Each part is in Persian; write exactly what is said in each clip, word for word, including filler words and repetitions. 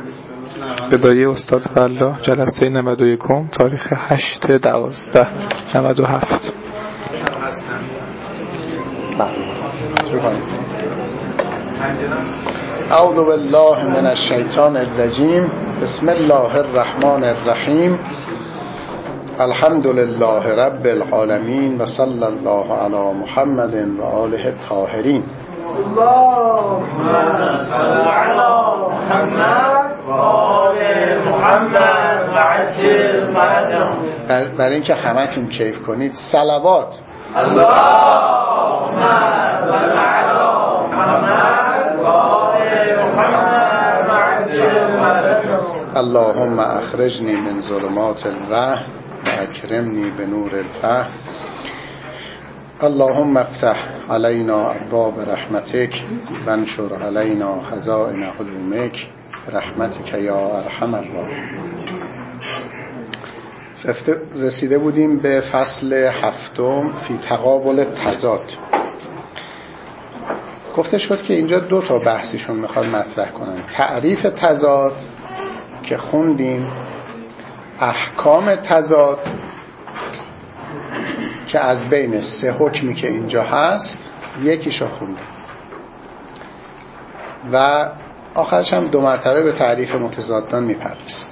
بدایی استاد فلاح، جلسه نود و یک تاریخ هشت دوازده نود و هفت. اعوذ بالله من الشیطان الرجیم. بسم الله الرحمن الرحیم. الحمد لله رب العالمین و صلی الله علی محمد و آله الطاهرین. اللهم صل علی محمد و آل محمد و عجل فرجهم. برای اینکه همتون کیف کنید صلوات. اللهم صل علی محمد و آل محمد و عجل فرجهم. اللهم اخرجنی من ظلمات الوهم و اکرمنی بنور الفهم. اللهم افتح علینا ابواب رحمتک و انشر علینا خزائن علومک برحمتک یا ارحم الراحمین. رسیده بودیم به فصل هفتم فی تقابل تضاد. گفته شد که اینجا دو تا بحثشون میخواد مطرح کنن: تعریف تضاد که خوندیم، احکام تضاد که از بین سه حکمی که اینجا هست یکیشو خوندیم و آخرش هم دو مرتبه به تعریف متضادان میپردازیم.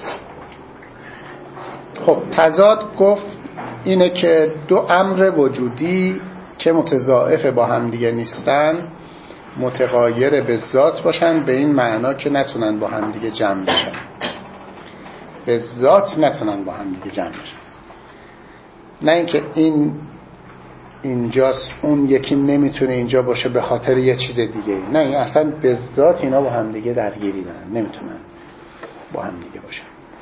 خب تضاد گفت اینه که دو امر وجودی که متضاعف با هم دیگه نیستن متغایر به ذات باشن، به این معنا که نتونن با هم دیگه جمع بشن، به ذات نتونن با هم دیگه جمع بشن. نه اینکه این اینجاست اون یکی نمیتونه اینجا باشه به خاطر یه چیز دیگه، نه، این اصلا به ذات اینا با هم دیگه درگیری دارن، نمیتونن با هم دیگه باشن.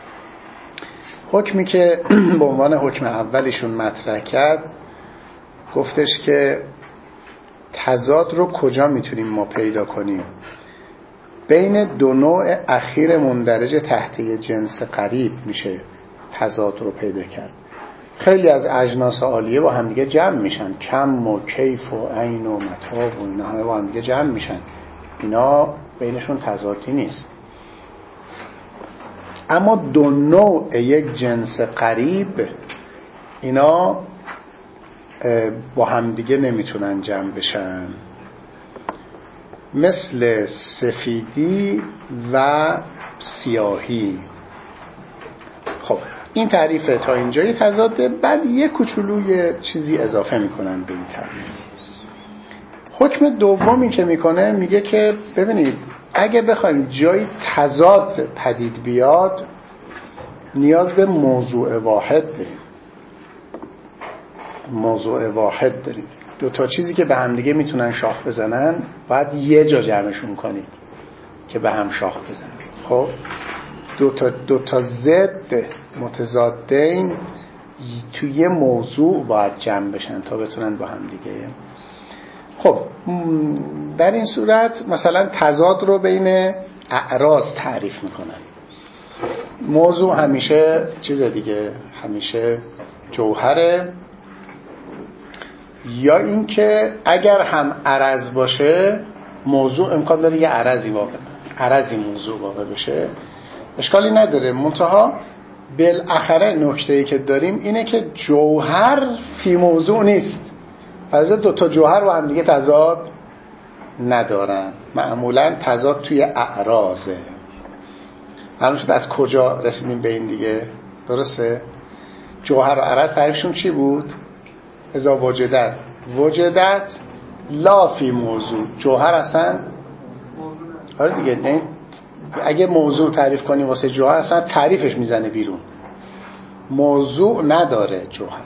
حکمی که به عنوان حکم اولیشون مطرح کرد گفتش که تضاد رو کجا میتونیم ما پیدا کنیم؟ بین دو نوع اخیر مندرج تحت جنس قریب میشه تضاد رو پیدا کرد. خیلی از اجناس عالیه با هم دیگه جمع میشن، کم و کیف و عین و متاع و اینا همه با هم دیگه جمع میشن، اینا بینشون تضادی نیست. اما دو نوع یک جنس قریب اینا با هم دیگه نمیتونن جمع بشن، مثل سفیدی و سیاهی. خب این تعریف تا اینجای تضاده. بعد یه کوچولوی چیزی اضافه میکنن به این تعریف. حکم دومی که میکنه میگه که ببینید اگه بخوایم جای تضاد پدید بیاد نیاز به موضوع واحد داریم. موضوع واحد داریم. دو تا چیزی که به هم دیگه میتونن شاخ بزنن باید یه جا جمعشون کنید که به هم شاخ بزنن. خب دو تا دو تا ضد متضادین توی یه موضوع باید جمع بشن تا بتونن با هم دیگه. خب در این صورت مثلا تضاد رو بین اعراض تعریف میکنن. موضوع همیشه چیز دیگه، همیشه جوهره، یا اینکه اگر هم عرض باشه موضوع امکان داره یه عرضی واقع عرضی موضوع واقع بشه، اشکالی نداره. منتها بالاخره نکته‌ای که داریم اینه که جوهر فی موضوع نیست. پس دو تا جوهر با هم دیگه تضاد ندارن. معمولا تضاد توی اعراضه. معلوم شد از کجا رسیدیم به این دیگه، درسته؟ جوهر و عرض تعریفشون چی بود؟ اذا وجدت وجدت لا فی موضوع. جوهر اصلا آره دیگه، نه اگه موضوع تعریف کنیم واسه جوهر اصلا تعریفش میزنه بیرون، موضوع نداره جوهر.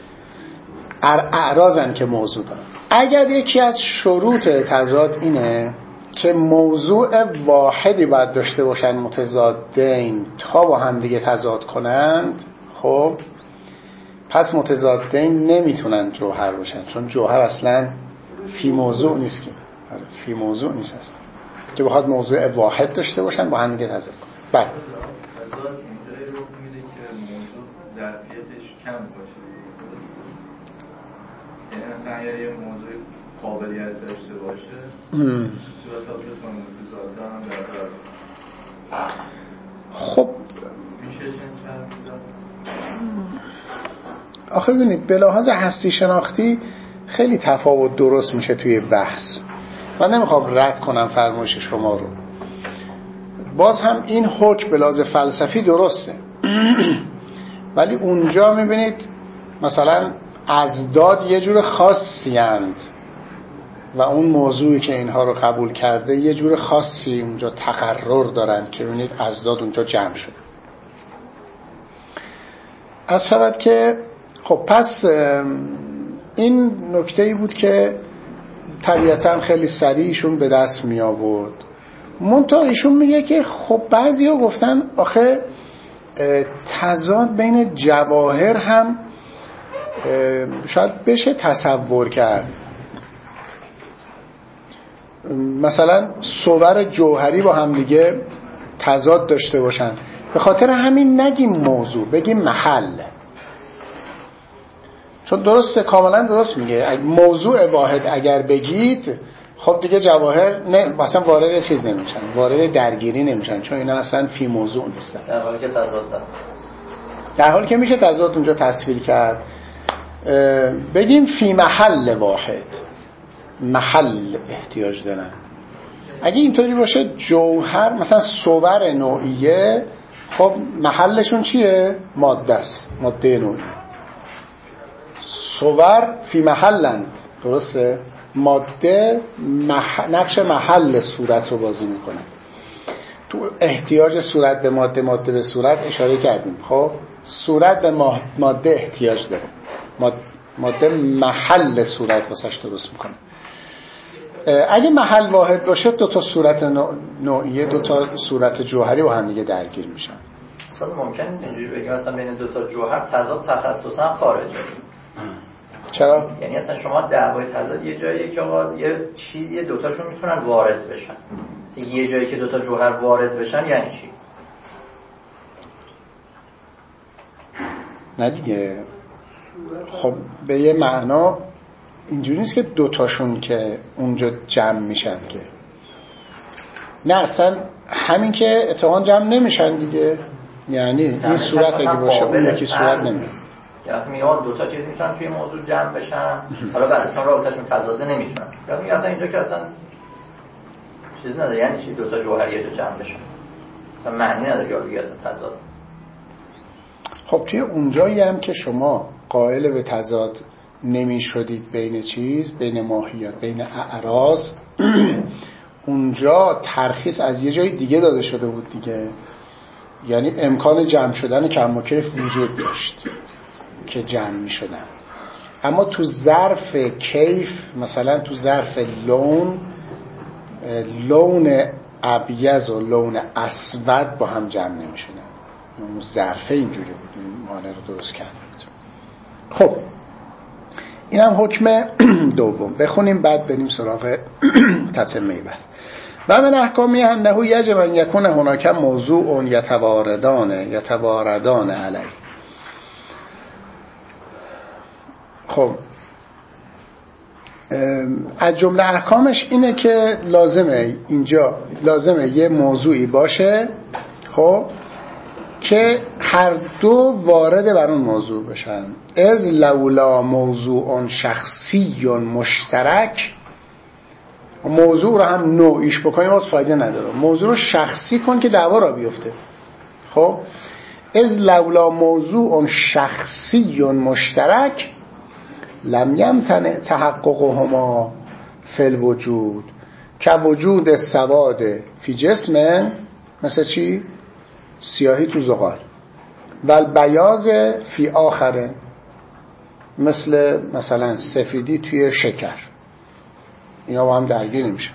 اعراضن که موضوع داره. اگر یکی از شروط تضاد اینه که موضوع واحدی باید داشته باشن متضادین تا با هم دیگه تضاد کنند، خب پس متضادین نمیتونن جوهر باشن، چون جوهر اصلا فی موضوع نیست، که فی موضوع نیست اصلا که بخواد موضوع واحد داشته باشن با هم دیگه تضاد کنن. بله تضاد اینطوری رو میده که موضوع ظرفیتش کم باشه، یعنی مثلا اگر یه موضوع قابلیت داشته باشه تو حساب بتونه متضاد هم در آخه ببینید به لحاظ هستی شناختی خیلی تفاوت درست میشه توی بحث. من نمیخوام رد کنم فرمایش شما رو، باز هم این حکم به لحاظ فلسفی درسته ولی اونجا میبینید مثلا ازداد یه جور خاصی اند و اون موضوعی که اینها رو قبول کرده یه جور خاصی اونجا تقرر دارن که ببینید ازداد اونجا جمع شده. از شود که خب پس این نکته‌ای بود که طبیعتاً خیلی سریع ایشون به دست می آورد. منتها ایشون میگه که خب بعضیا گفتن آخه تضاد بین جواهر هم شاید بشه تصور کرد. مثلا صور جوهری با هم دیگه تضاد داشته باشن، به خاطر همین نگیم موضوع، بگیم محل. چون درسته، کاملا درست میگه، موضوع واحد اگر بگید خب دیگه جواهر نه مثلا وارد چیز نمیشن، وارد درگیری نمیشن، چون اینا اصلا فی موضوع نیستن، در حالی که تضاد دارن. در حالی که میشه تضاد اونجا تصویر کرد. بگیم فی محل واحد، محل احتیاج دارن. اگه اینطوری باشه جوهر مثلا صور نوعیه، خب محلشون چیه؟ ماده است، ماده نوعیه. صور فی محلند، درسته؟ ماده مح... نقش محل صورت رو بازی میکنه. تو احتیاج صورت به ماده، ماده به صورت اشاره کردیم. خب صورت به ماده احتیاج داره، ماده محل صورت واسش درست میکنه. اگه محل واحد باشه دو تا صورت نوعیه، دو تا صورت جوهری با هم دیگه درگیر میشن. اصلا ممکنه اینجوری بگیم مثلا بین دو تا جوهر تضاد تخصصا خارجه. چرا؟ یعنی اصلا شما دعوای تضاد یه جاییه که آقا یه چیزی دو تاشون میتونن وارد بشن. مثلا یه جایی که دو تا جوهر وارد بشن یعنی چی؟ نه دیگه، خب به یه معنا اینجوری نیست که دوتاشون که اونجا جمع میشن که، نه اصلا همین که اتفاقا جمع نمیشن دیگه. یعنی این صورت اگه باشه اون یکی صورت نمیشه. یعنی میگم دو تا چیز میتونن توی موضوع جمع بشن، حالا بعد چون رابطه‌شون تضاده نمیتونن. یا میگم اصلا اینجا که اصلا چیز نداره، یعنی چی دو تا جوهریه تو جمع بشن؟ اصلا معنی نداره یا دیگه اصلا تضاد. خب توی اونجایی هم که شما قائل به تضاد نمی شدید بین چیز، بین ماهیت، بین اعراض، اونجا ترخیص از یه جای دیگه داده شده بود دیگه. یعنی امکان جمع شدن کم و کیف وجود داشت که جمع می شدن. اما تو ظرف کیف، مثلا تو ظرف لون، لون ابیض و لون اسود با هم جمع نمی شدن. اون ظرفه اینجوری بود، این مانع رو درست کرده بود. خب این هم حکم دوم. بخونیم بعد بریم سراغ تتمه بعد. و من احکامی انه یجب ان یکون هناک موضوع یتواردان یتواردان علی. خب از جمله احکامش اینه که لازمه اینجا لازمه یه موضوعی باشه، خب که هر دو وارد بر اون موضوع بشن. از لولا موضوع شخصی مشترک، موضوع رو هم نوعیش بکنیم باز فایده نداره، موضوع رو شخصی کن که دعوا را بیفته. خب از لولا موضوع شخصی مشترک لم یمتنع تحققهما فی الوجود که وجود سواد فی جسم، مثل چی؟ سیاهی تو زغال، و البیاض فی آخر، مثل مثلا سفیدی توی شکر. اینا با هم درگیر نمیشه.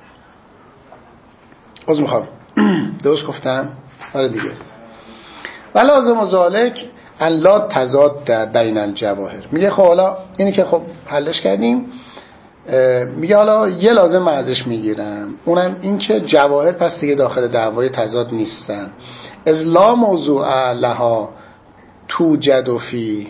باز میخوام درست گفتم؟ آره دیگه. و لازم و ذالک ان لا تضاد بین الجواهر. میگه خب حالا اینی که خب حلش کردیم، میگه حالا یه لازم ازش میگیرم، اونم این که جواهر پس دیگه داخل دعوای تضاد نیستن. از لا موضوع لها توجد فی.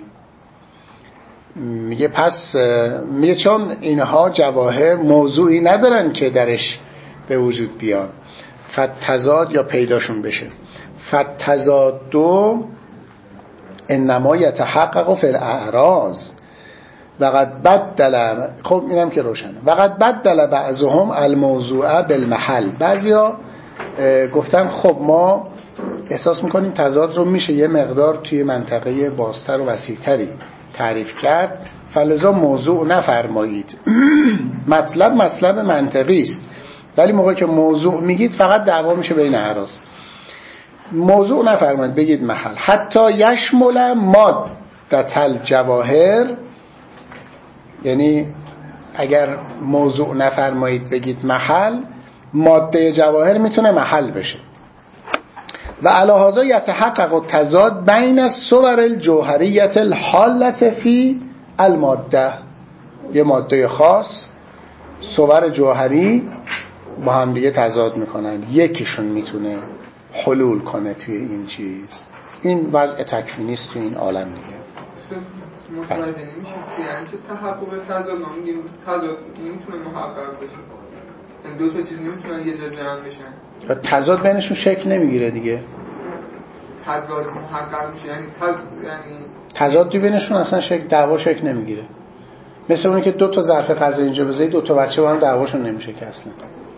میگه پس میگه چون اینها جواهر موضوعی ندارن که درش به وجود بیان، فتضاد یا پیداشون بشه. فتضاد دو انما یتحقق فی الاعراض وقد بدل، خب اینم که روشنه، وقد بدل بعضهم الموضوع بالمحل. بعضیا گفتن خب ما احساس میکنیم تضاد رو میشه یه مقدار توی منطقه بازتر و وسیع‌تری تعریف کرد، فلذا موضوع نفرمایید. مطلب مطلب منطقی است، ولی موقعی که موضوع میگید فقط دعوا میشه بین اعراض. موضوع نفرمایید، بگید محل. حتی یشمل مادة الجواهر، یعنی اگر موضوع نفرمایید بگید محل، ماده جواهر میتونه محل بشه. و علی هذا یتحقق التضاد بین الصور الجوهریة الحالة فی الماده. یه ماده خاص، صور جوهری با هم دیگه تضاد میکنن، یکیشون میتونه حلول کنه توی این چیز. این وضع تکوینی است توی این عالم دیگه. متوجه نمیشه یعنی چه تحقق تضاد؟ ما میگیم تضاد نمیتونه محقق بشه، یعنی دو تا چیز نمیتونن یه جا جمع بشن. تضاد بینشون شکل نمیگیره دیگه. تضاد محقق میشه یعنی تضاد، یعنی تضاد بینشون اصلا شکل دعوا شکل نمیگیره. مثل اون که دو تا ظرف غذا اینجا بذاری دو تا بچه با هم دعواشون نمیشه که اصلا.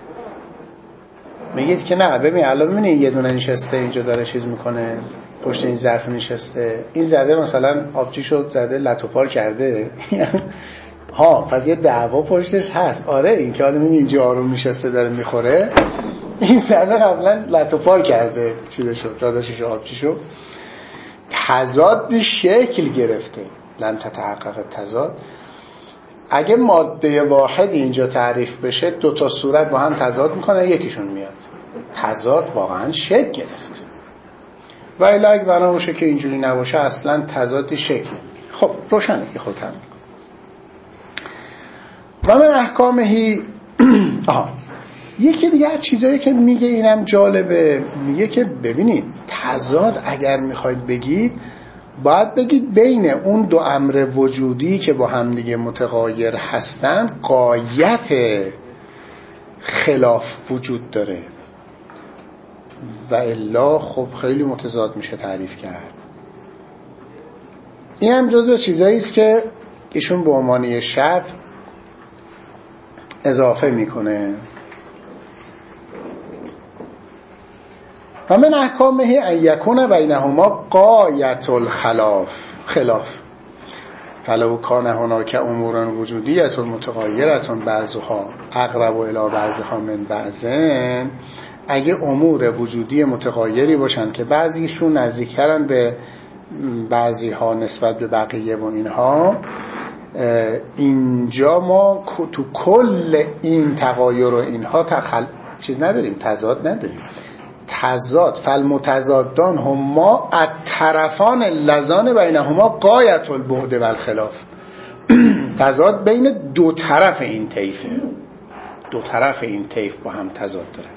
میگید که نه ببین الان میبینی یه دونه نشسته اینجا داره چیز میکنه پشت این ظرف نشسته، این زده مثلا آبجی شد زده لتوپار کرده ها، پس یه دعوا پشتش هست. آره این که حالا میبینی اینجا آروم نشسته داره میخوره، این زده قبلا لتوپار کرده چیز شد داداشش آبجی شد. تضاد شکل گرفته. لم تتحقق تضاد. اگه ماده واحد اینجا تعریف بشه دو تا صورت با هم تضاد میکنه، یکیشون میاد. تضاد واقعا شکل گرفت. و الا اگه بنا باشه که اینجوری نباشه اصلا تضادی شکل. خب روشنه که خود هم و من احکامهی آها یکی دیگه از چیزایی که میگه اینم جالبه، میگه که ببینید تضاد اگر میخواید بگید باید بگید بین اون دو امر وجودی که با هم دیگه متغایر هستن غایت خلاف وجود داره، و الا خب خیلی متضاد میشه تعریف کرد. این هم جزو چیزایی است که ایشون به عنوان شرط اضافه میکنه. و من احکامه ان یکون بینهما غایت الخلاف خلاف فلو کان هناک امور وجودیه متغایره بعضها اقرب الی بعضها من بعضن، اگه امور وجودی متغایری باشن که بعضیشون نزدیکترن به بعضی ها نسبت به بقیه و اینها، اینجا ما تو کل این تغایر و اینها تخل... چیز نداریم، تضاد نداریم. تضاد فالمتضادان هما الطرفان اللذان بینهما غایت البعد و الخلاف. تضاد بین دو طرف این طیفه، دو طرف این طیف با هم تضاد داره.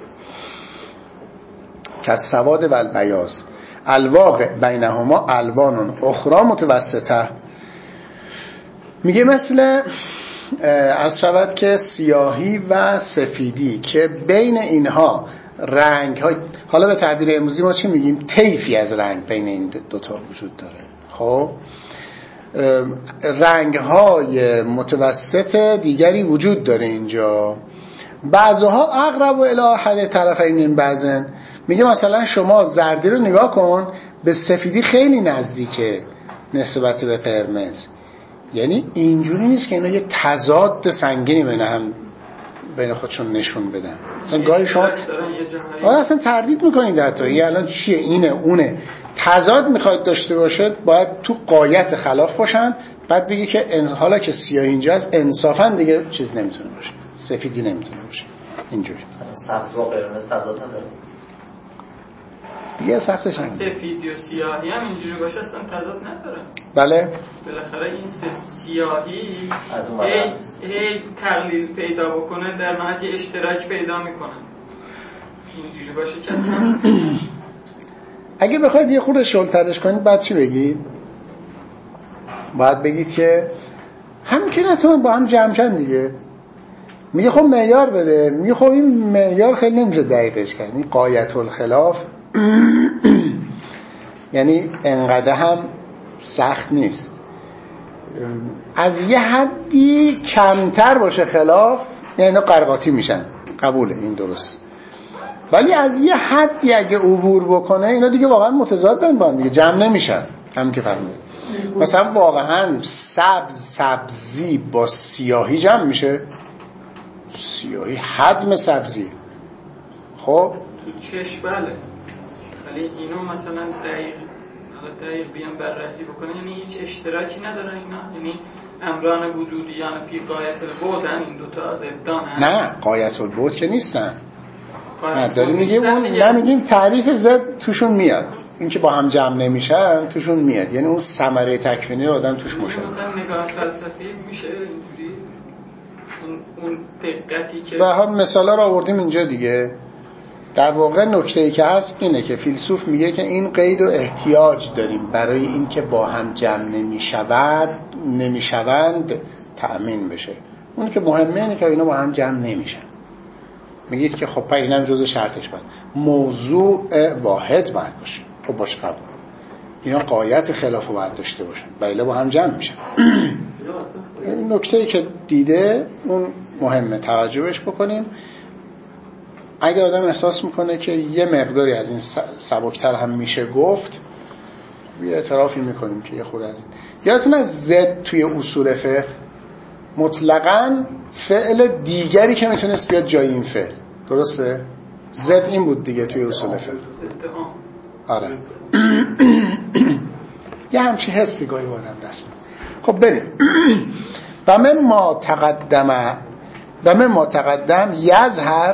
که السواد و البیاض الواقع بینهما الوان اخرى متوسطه. میگه مثل از شود که سیاهی و سفیدی که بین اینها رنگ های، حالا به تعبیر امروزی ما چی میگیم؟ طیفی از رنگ بین این دوتا وجود داره. خب رنگ های متوسط دیگری وجود داره اینجا. بعضها اقرب و الی احد طرفین من بعضن. میگه مثلا شما زردی رو نگاه کن به سفیدی خیلی نزدیکه نسبت به قرمز. یعنی اینجوری نیست که اینا یه تضاد سنگینی بین هم بین خودشون نشون بدن. مثلا گاهی شما آره اصلا تردید میکنید در تا یه الان چیه اینه اونه. تضاد میخواید داشته باشد باید تو غایت خلاف باشن. بعد بگی که حالا که سیاه اینجاست انصافا دیگه چیز نمیتونه باشه، سفیدی نمیتونه باشه. اینجوری سبز و قرمز تضاد نداره دیگه، سختش هم سفیدی و سیاهی هم اینجوری باشه اصلا تضاد نداره. بله بالاخره این سیاهی از اون هی هی تقلیل پیدا بکنه در نهایت یه اشتراک پیدا میکنه. اینجوری باشه که اگه بخواید یه خورده شلترش کنید بعد چی بگید؟ باید بگید که همین که نتونن با هم جمعشن دیگه. میگه خب معیار بده. میگه خب این معیار خیلی نمیشه دقیقش کرد. این غایت الخلاف یعنی انقدر هم سخت نیست. از یه حدی کمتر باشه خلاف یعنی قرقاتی میشن، قبوله، این درست. ولی از یه حدی اگه عبور بکنه اینا دیگه واقعا متضادن با هم دیگه، جمع نمیشن. همین که فهمید مثلا واقعا سبز سبزی با سیاهی جمع میشه؟ سیاهی حجم سبزی. خب تو چشم بله، ولی اینو مثلا دقیق دقیق بیان بررسی بکنه یعنی هیچ اشتراکی نداره اینا، یعنی امران وجودیان فی قایت البعدن، این دوتا از ابدانن. نه قایت البعد که نیستن. نه داریم میگیم اون نمیگیم تعریف ضد توشون میاد، این که با هم جمع نمیشن توشون میاد، یعنی اون ثمره تکوینی رو آدم توش مشاهده. مثلا نگاه فلسفی میشه اینجوری اون دقتی که به حال مثالا رو آوردیم اینجا دیگه. در واقع نکته‌ای که هست اینه که فیلسوف میگه که این قید و احتیاج داریم برای اینکه با هم جمع نمیشود نمیشوند تأمین بشه. اون که مهمه اینه که اینا با هم جمع نمیشن. میگید که خب اینم جزء شرطش باید موضوع واحد باید باشه. خب باشه قبول. اینا قایت خلاف رو باید داشته باشن بله با هم جمع میشن. نکته‌ای که دیده اون مهمه توجهش بکنیم. اگر آدم احساس میکنه که یه مقداری از این سبکتر هم میشه گفت، یه اعترافی میکنیم که یه خود از این. یادتون از زد توی اصول فقه مطلقاً فعل دیگری که میتونست بیاد جای این فعل، درسته؟ زد این بود دیگه توی اصول فقه. آره. یه همچی حسی گاهی با آدم دست میکنه. خب بریم. و من ما تقدم و من ما تقدم یظهر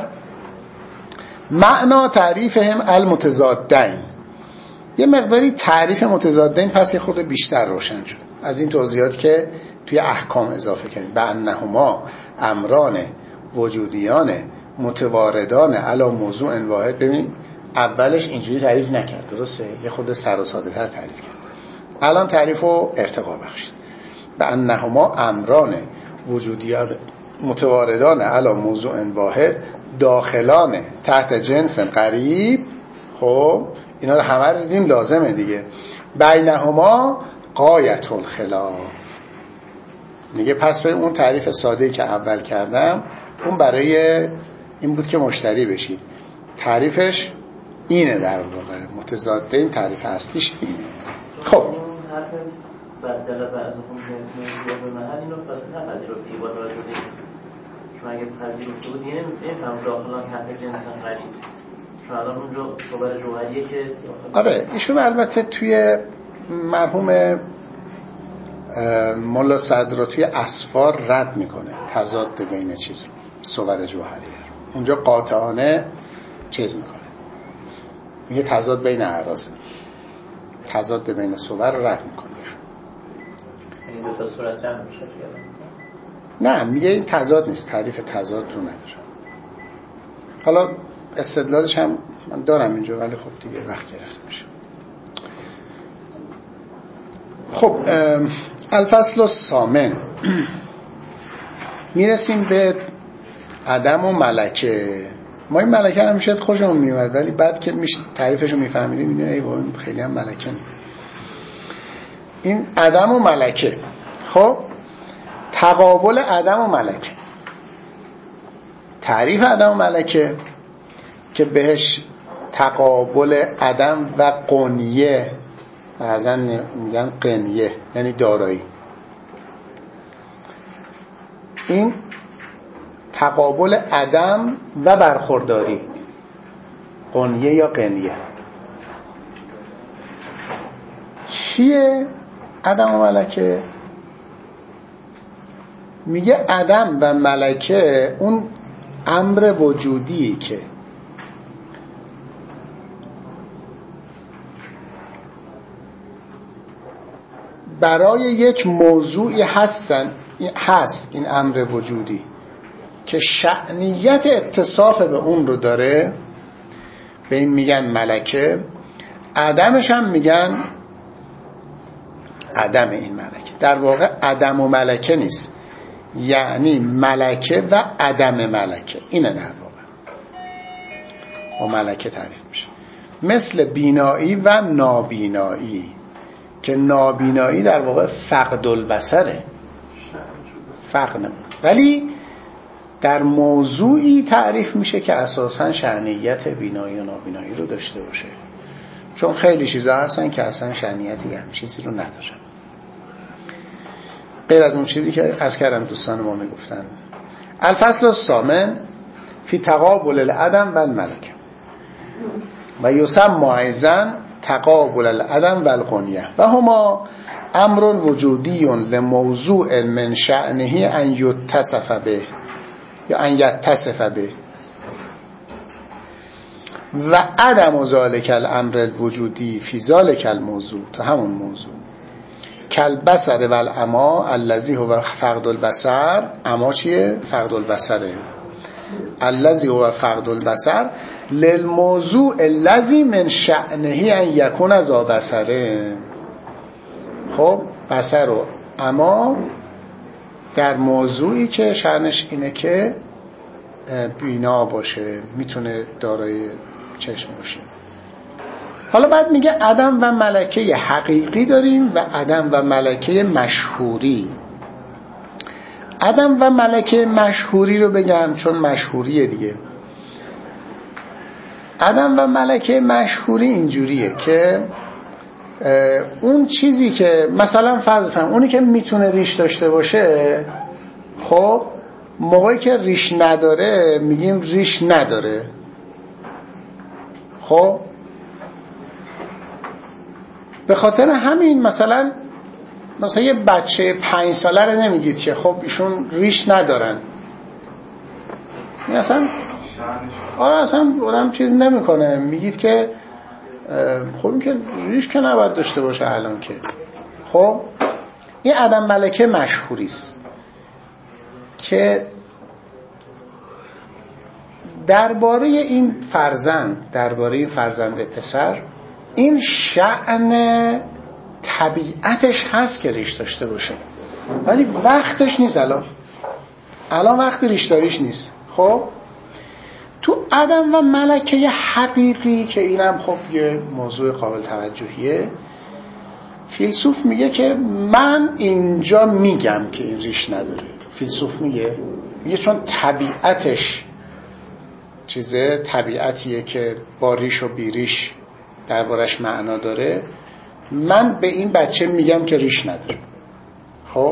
معنا تعریفهم المتضادین. یه مقداری تعریف متضادین پس یه خورده بیشتر روشن شد از این توضیحات که توی احکام اضافه کردیم. بأنهما امران وجودیان متواردان علی موضوع واحد. ببین اولش اینجوری تعریف نکرد، درسته؟ یه خورده سر و ساده تر تعریف کرد، الان تعریف رو ارتقا بخشید. بأنهما امران وجودیان متواردان علی موضوع واحد داخلان تحت جنس قریب. خب اینا رو همه رو دیدیم لازمه دیگه. بینهما غایت الخلاف. میگه پس به اون تعریف ساده‌ای که اول کردم اون برای این بود که مشتری بشید. تعریفش اینه، در واقع متضاده این تعریف اصلیش اینه. خب بدل بعضهم موضوع به محل اینو پس نپذیرفتی با توجه به چون اگه پذیرفته بود یعنی نمی‌فهم داخلان تحت جنس قریب، چون الان اونجا خبر جوهریه که آره ایشون البته توی مرحوم مولا صدر رو توی اسفار رد میکنه تضاد بین چیز رو صور جوهریه، اونجا قاطعانه چیز میکنه، میگه تضاد بین اعراض، تضاد بین صور رو رد میکنه. این دو تا صورت جمع میشه؟ نه میگه این تضاد نیست، تعریف تضاد رو نداره. حالا استدلالش هم من دارم اینجا ولی خب دیگه وقت گرفته میشه. خب الفصل الثامن میرسیم به عدم و ملکه. ما این ملکه هم شاید خوشمون میومد ولی بعد که میش تعریفش رو میفهمیدیم میدونیم ای بابا خیلی هم ملکه نیم. این عدم و ملکه. خب تقابل عدم و ملکه، تعریف عدم و ملکه که بهش تقابل عدم و قنیه، بعضا میگن قنیه یعنی دارایی، این تقابل عدم و برخورداری، قنیه یا قنیه. چیه عدم و ملکه؟ میگه عدم و ملکه اون امر وجودی که برای یک موضوعی هستن هست، این امر وجودی که شأنیت اتصاف به اون رو داره، به این میگن ملکه. عدمش هم میگن عدم این ملکه. در واقع عدم و ملکه نیست، یعنی ملکه و عدم ملکه، اینه در واقع و ملکه تعریف میشه. مثل بینایی و نابینایی که نابینایی در واقع فقد البصره، فقد نمونه. ولی در موضوعی تعریف میشه که اساساً شأنیت بینایی و نابینایی رو داشته باشه، چون خیلی چیزا هستن که اصلا شأنیتی هم چیزی رو ندارن، غیر از اون چیزی که از کردم دوستان ما میگفتن. الفصل الثامن فی تقابل العدم و الملکه و یسمى ایضا تقابل العدم و الغنیه و هما امر وجودی لموضوع من شأنه ان یتصف به یا ان یتصف به و عدم ذلک الامر الوجودی فی ذلک الموضوع، تا همون موضوع کالبصر و العما الذی هو فقد البصر. عما چیه؟ فقد البصره. الذی هو فقد البصر للموضوع الذی من شأنه ان یکون ذا بصره. خب بصر و عما در موضوعی که شأنش اینه که بینا باشه، میتونه دارای چشم باشه. حالا بعد میگه عدم و ملکه حقیقی داریم و عدم و ملکه مشهوری. عدم و ملکه مشهوری رو بگم چون مشهوریه دیگه. عدم و ملکه مشهوری اینجوریه که اون چیزی که مثلا فرض کنیم اونی که میتونه ریش داشته باشه، خب موقعی که ریش نداره میگیم ریش نداره. خب به خاطر همین مثلا مثلا یه بچه پنج ساله رو نمیگید که خب ایشون ریش ندارن، این اصلا آره اصلا آدم چیز نمیکنه، میگید که خب این که ریش که نباید داشته باشه الان که. خب این عدم ملکه مشهوری است که درباره این فرزند، درباره این فرزند پسر، این شأن طبیعتش هست که ریش داشته باشه، ولی وقتش نیست. الان الان وقت ریش داریش نیست. خب تو عدم و ملکه حقیقی که اینم خب یه موضوع قابل توجهیه، فیلسوف میگه که من اینجا میگم که این ریش نداره. فیلسوف میگه میگه چون طبیعتش چیزه، طبیعتیه که با ریش و بی ریش دربارش معنا داره، من به این بچه میگم که ریش نداره. خب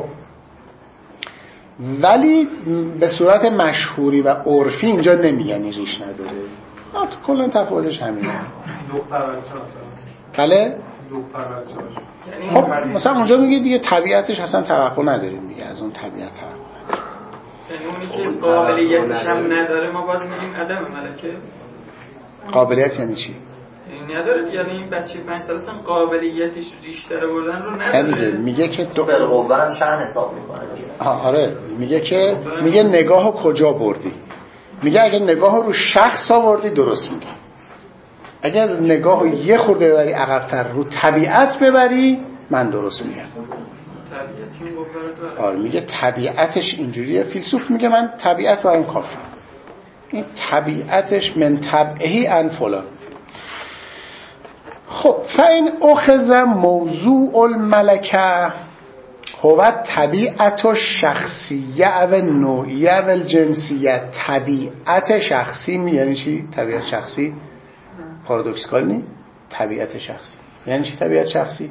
ولی به صورت مشهوری و عرفی اینجا نمیگن این ریش نداره. کلا تفاوتش همینه. دختر بچه مثلا. بله؟ دختر بچه باشه. خب مثلا اونجا میگه دیگه طبیعتش اصلا توقع نداریم، میگه از اون طبیعت توقع نداریم. یعنی اونی که قابلیتش هم نداره ما باز میگیم عدم ملکه. قابلیت یعنی چی؟ نداره، یعنی این بچه پنج ساله اصلا قابلیتش ریش در آوردن رو نداره. میگه که دو بالقوه هم شأن حساب میکنه. آره میگه که میگه نگاهو کجا بردی؟ میگه اگه نگاهو رو شخص آوردی درست میگی، اگر نگاهو یه خورده ببری عقب‌تر رو طبیعت ببری من درست میگم. آره میگه طبیعتش اینجوریه. فیلسوف میگه من طبیعت برام کافی، این طبیعتش من طبعهی ان فلان. خب فاین اخذ موضوع الملکه هو طبیعت شخصیه و نوعیه و جنسیه. طبیعت شخصی یعنی چی؟ طبیعت شخصی پارادوکسیکال نی؟ طبیعت شخصی یعنی چی؟ طبیعت شخصی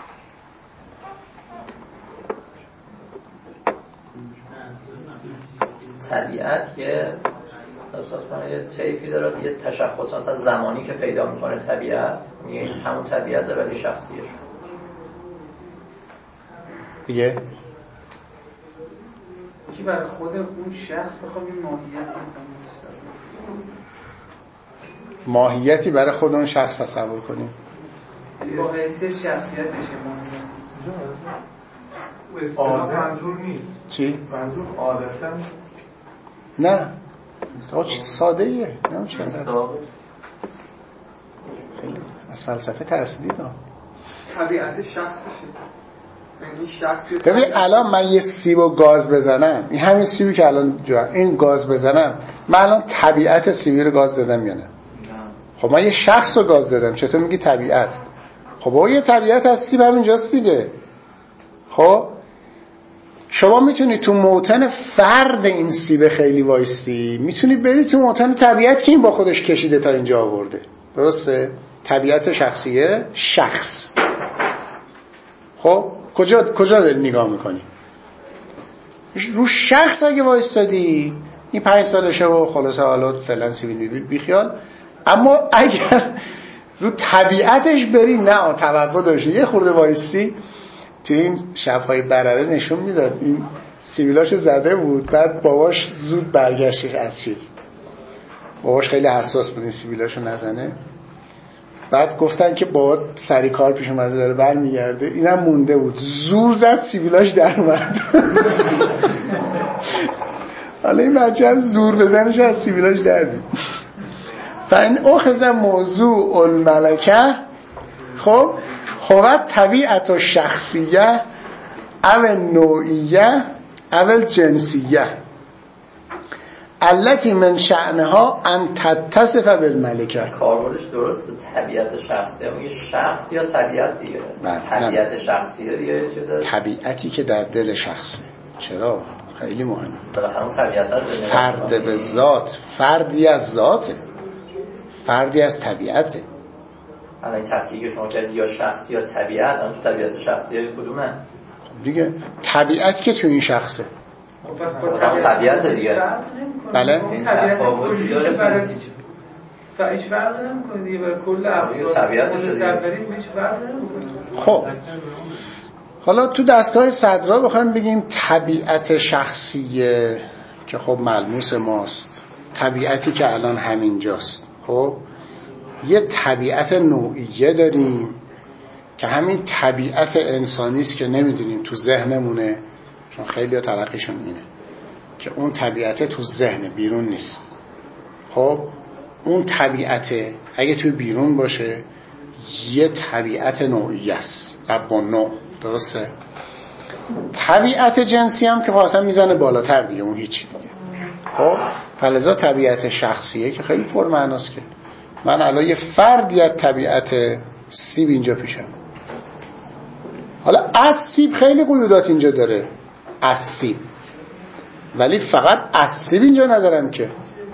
طبیعت یه اساس کنه یه طیفی داره، یه تشخص مثلا زمانی که پیدا میکنه طبیعت، میگه همون طبیعته ولی شخصیه. دیگه یکی برای خود اون شخص بخواد این ماهیتی ماهیتی برای خود اون شخص تصور کنیم با حیثیت شخصیتشه ماهیت. عادت منظور نیست. چی؟ منظور عادتا نه تا چیز ساده ایه نه چه خیلی از فلسفه ترسیدید ها. طبیعت شخصشه، یعنی شخصی. ببین الان من یه سیبو گاز بزنم، این همین سیبی که الان جا این گاز بزنم، من الان طبیعت سیبی رو گاز دادم یا نه؟ خب من یه شخص رو گاز دادم، چطور میگی طبیعت؟ خب با یه طبیعت از سیب همینجاست دیگه. خب شما میتونی تو موطن فرد این سیب خیلی وایستی، میتونی بری تو موطن طبیعت که این با خودش کشیده تا اینجا آورده. درسته؟ طبیعت شخصیه، شخص. خب کجا کجا داری نگاه میکنی؟ رو شخص اگه وایستادی این پنج سالشه و خلاصه حالا فعلا سیبیل میبیل بیخیال، اما اگر رو طبیعتش بری نه توقع داشتی یه خورده وایستی. تو این شبهای برره نشون میداد این سیبیلاشو زده بود، بعد باباش زود برگشتش از چیز، باباش خیلی حساس بود این سیبیلاشو نزنه، بعد گفتن که بابا سری کار پیش اومده داره برمیگرده، اینم مونده بود زور زد سیبیلاش در اومد. حالا این بچه هم زور بزنش از سیبیلاش در میاد. فان اخذ موضوع الملکه خب هو طبیعت و شخصیه او نوعیه او جنسیه التي من شأنها ان تتصف بالملکه. کاربردش درسته، طبیعت شخصیه میگه شخص یا طبیعت دیگه. طبیعت شخصیه دیگه چیزه، طبیعتی که در دل شخصه. چرا؟ خیلی مهمه. بالاخره اون طبیعت رو فرد به ذات، فردی از ذاته، فردی از طبیعته. الان این تفکیک شما کردی یا شخصی یا طبیعت، الان تو طبیعت شخصیه کدومه؟ خب دیگه طبیعت که تو این شخصه. پس با طبیعت دیگه. بله؟ این طبیعت کلی که برای فایش فرق نمی‌کنه دیگه، برای کل افراد طبیعت سروریم هیچ فرق نمی‌کنه. خب حالا تو دستگاه صدرا بخوایم بگیم طبیعت شخصیه که خب ملموس ماست، طبیعتی که الان همینجاست، خب یه طبیعت نوعیه داریم که همین طبیعت انسانی است که نمیدونیم تو ذهنمونه، چون خیلی تلقیشون اینه که اون طبیعت تو ذهن بیرون نیست. خب اون طبیعت اگه تو بیرون باشه یه طبیعت نوعیه است، رب النوع. درسته؟ طبیعت جنسی هم که خواستم میزنه بالاتر دیگه، اون هیچی دیگه. خب فلذا طبیعت شخصیه که خیلی پرمعناست که من الان یه فردی از طبیعت سیب اینجا پیشم. حالا از سیب خیلی قیودات اینجا داره، از سیب، ولی فقط از سیب اینجا ندارم که.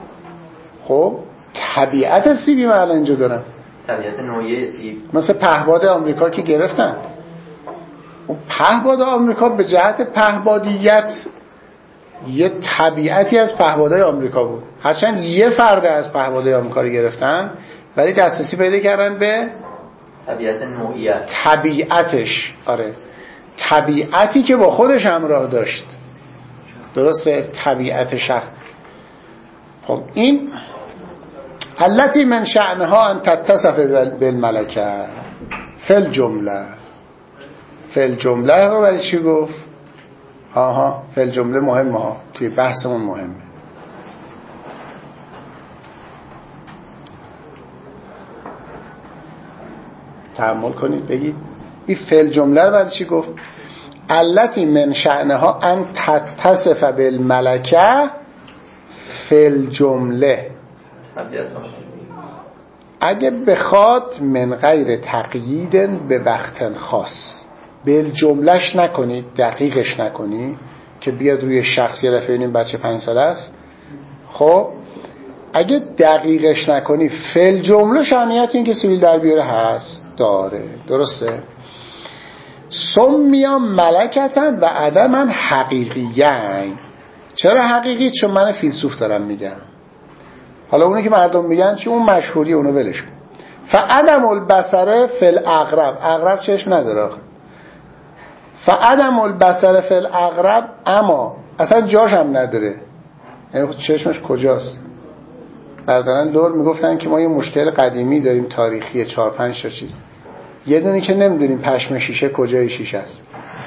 خب طبیعت سیبی من الان اینجا دارم، طبیعت نوعیه سیب. مثل پهباد آمریکا که گرفتن، اون پهباد آمریکا به جهت پهبادیت یه طبیعتی از پهبادهای آمریکا بود، هرچند یه فرد از پهبادهای آمریکا رو گرفتن ولی دسترسی پیدا کردن به طبیعت نوعیت، طبیعتش. آره طبیعتی که با خودش همراه داشت. درسته؟ طبیعت شخص. خب این التي من شأنها ان تتصف بالملکه فل جمله. فل جمله رو برای چی گفت؟ آها فل جمله مهمه ها، توی بحثمون مهمه. تأمل کنید بگید این فل جمله رو برای چی گفت؟ التي من شأنها ان تتصف بالملکه فل جمله. اگه بخواد من غیر تقیید به وقت خاص، بل جملهش نکنید، دقیقش نکنید که بیاد روی شخص یه دفعه این بچه پنج ساله است. خب اگه دقیقش نکنی فل جمله شانیت این که سیبیل در بیاره هست داره. درسته؟ سمیا ملکتن و عدما حقیقیین. چرا حقیقی؟ چون من فیلسوف دارم میگم. حالا اونی که مردم میگن چون اون مشهوری اونو ولش کن. فعدم البصره فل اقرب. اقرب چشم نداره آخه. فعدم البصره فل اقرب، اما اصلا جاش هم نداره، یعنی چشمش کجاست؟ بردارن دور میگفتن که ما یه مشکل قدیمی داریم تاریخی چهار پنج تا چیز. یه دونی که نمیدونیم پشم شیشه کجای شیشه است.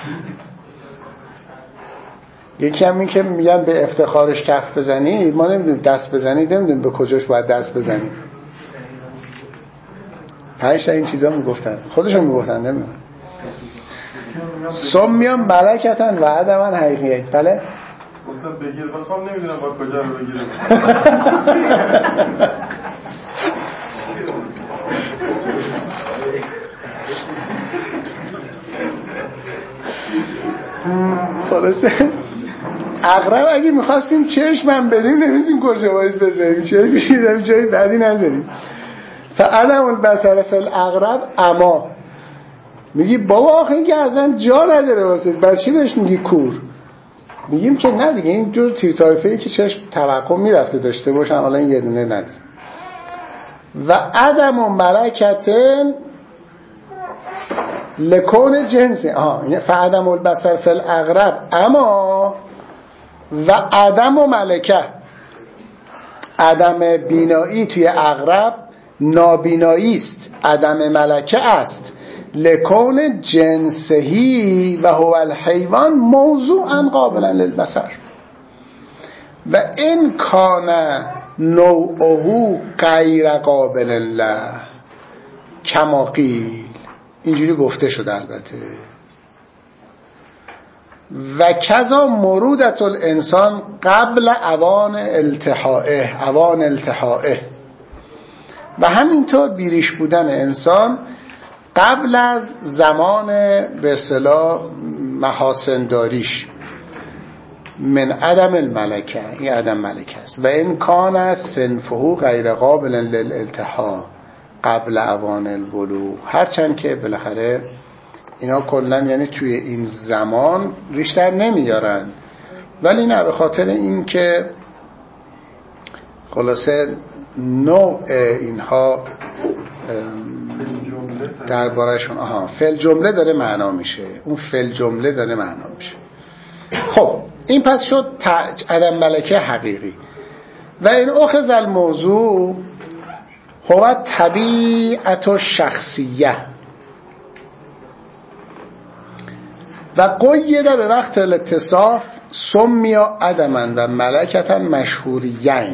یکی هم این که میگن به افتخارش کف بزنی، ما نمیدونیم دست بزنی، نمیدونیم به کجاش باید دست بزنی. پنج تا این چیزا میگفتن، خودشون میگفتن، نمیدونم. سمیان ملکتن و عدما حقیقیه. بله گفتم بگیر بخوام نمیدونم با کجا رو بگیرم. خلاصه عقرب اگه میخواستیم چشمم بدیم نمیستیم کجا باید بذاریم، چشم میدیم جایی بعدی نذاریم. فعدم البصر فی العقرب اما. میگی بابا آخه این که اصلا جا نداره واسه بر چی بهش میگی کور؟ میگیم که نه دیگه این جور تیر طایفه‌ای که چشم توقع میرفته داشته باشن حالا این یه دونه نداره. و عدم و ملکتن لکون جنسی آها فعدم البصر فی العقرب اما و عدم و ملکه، عدم بینایی توی عقرب نابینایی است، عدم ملکه است. لکون جنسهی و هو الحیوان موضوعا قابلا للبصر و این کان نوعه غیر قابل له کما قیل. اینجوری گفته شده البته. و کذا مرودت الانسان قبل اوان التحائه اوان التحائه و همینطور بیریش بودن انسان قبل از زمان به اصطلاح محاسن داریش من عدم الملکه، این عدم ملکه است. و این کان صنفه غیر قابل للالتحاء قبل اوان البلوغ، هرچند که بالاخره اینا کلن یعنی توی این زمان ریشتر نمیارن، ولی نه به خاطر این که خلاصه نوع اینها دربارشون آها فل جمله داره معنا میشه، اون فل جمله داره معنا میشه. خب این پس شد عدم ملکه حقیقی. و این اخذ الموضوع هو طبیعت و شخصیه و قید به وقت الاتصاف سمیا عدما و ملکتا مشهوریین.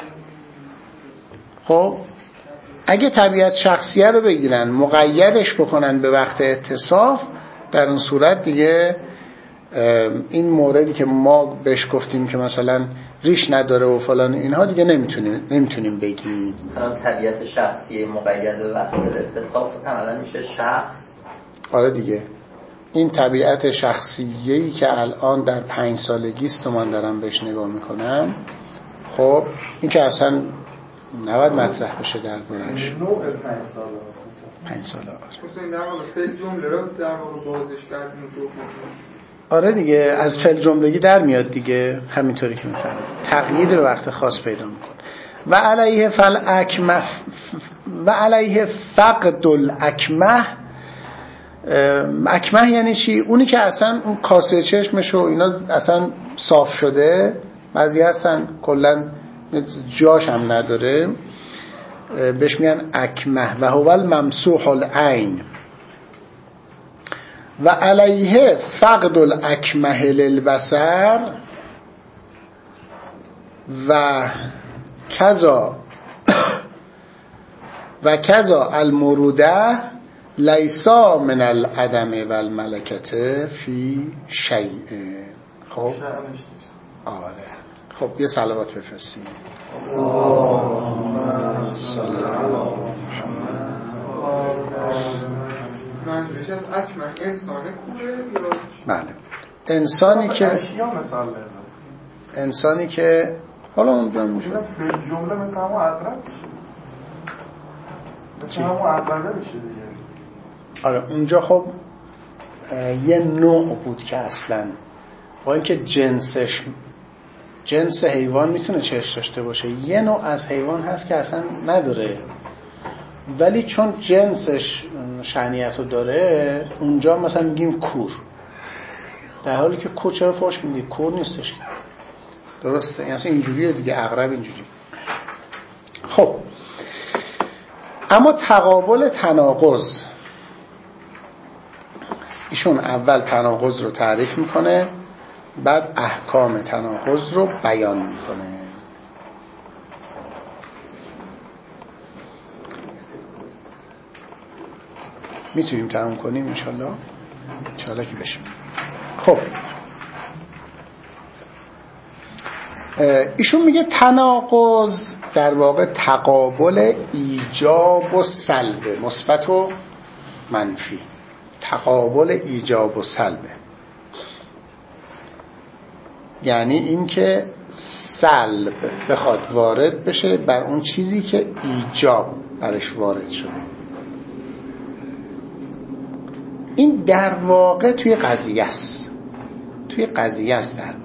خب اگه طبیعت شخصیه رو بگیرن مقیدش بکنن به وقت اتصاف، در اون صورت دیگه این موردی که ما بهش گفتیم که مثلا ریش نداره و فلان اینها دیگه نمیتونیم نمیتونیم بگیم. طبیعت شخصی مقید به وقت اتصاف عملا میشه شخص. آره دیگه این طبیعت شخصیه‌ای که الان در پنج سالگی است و من دارم بهش نگاه میکنم، خب این که اصلا نباید مطرح بشه در بارش. نوع پنج ساله پنج ساله آره. این در واقع فعل جمله رو در واقع بازش کردیم رو. آره دیگه از فعل جملگی در میاد دیگه، همینطوری که میفهمم تقیید به وقت خاص پیدا میکنه. و علیه فل اکمه و علیه فقد الاکمه. اکمه یعنی چی؟ اونی که اصلا اون کاسه چشمش و اینا اصلا صاف شده، بعضی هستن کلن جاش هم نداره، بهش میگن اکمه. و هو الممسوح العین. و علیه فقد الاکمه للبصر و کذا و کذا المروده لیسا من العدم و الملکته فی شیء. خب آره خب یه صلوات بفرستیم. منظورش از اکمه انسانه خوبه یا بله انسانی که انسانی که حالا اونجا میشه جمله مثل همون عقرب مثل همون عقربه میشه دیگه. آره اونجا خب یه نوع بود که اصلا با اینکه جنسش جنس حیوان میتونه چشم داشته باشه، یه نوع از حیوان هست که اصلا نداره، ولی چون جنسش شأنیت رو داره اونجا مثلا میگیم کور، در حالی که کور چرا فحش میگی؟ کور نیستش. درسته؟ یعنی اصلا اینجوریه دیگه، عقرب اینجوری. خب اما تقابل تناقض، ایشون اول تناقض رو تعریف میکنه بعد احکام تناقض رو بیان میکنه. میتونیم تمام کنیم انشالله انشالله که بشیم. خب ایشون میگه تناقض در واقع تقابل ایجاب و سلب، مثبت و منفی، تقابل ایجاب و سلب. یعنی این که سلب بخواد وارد بشه بر اون چیزی که ایجاب برش وارد شده. این در واقع توی قضیه است، توی قضیه است در واقع.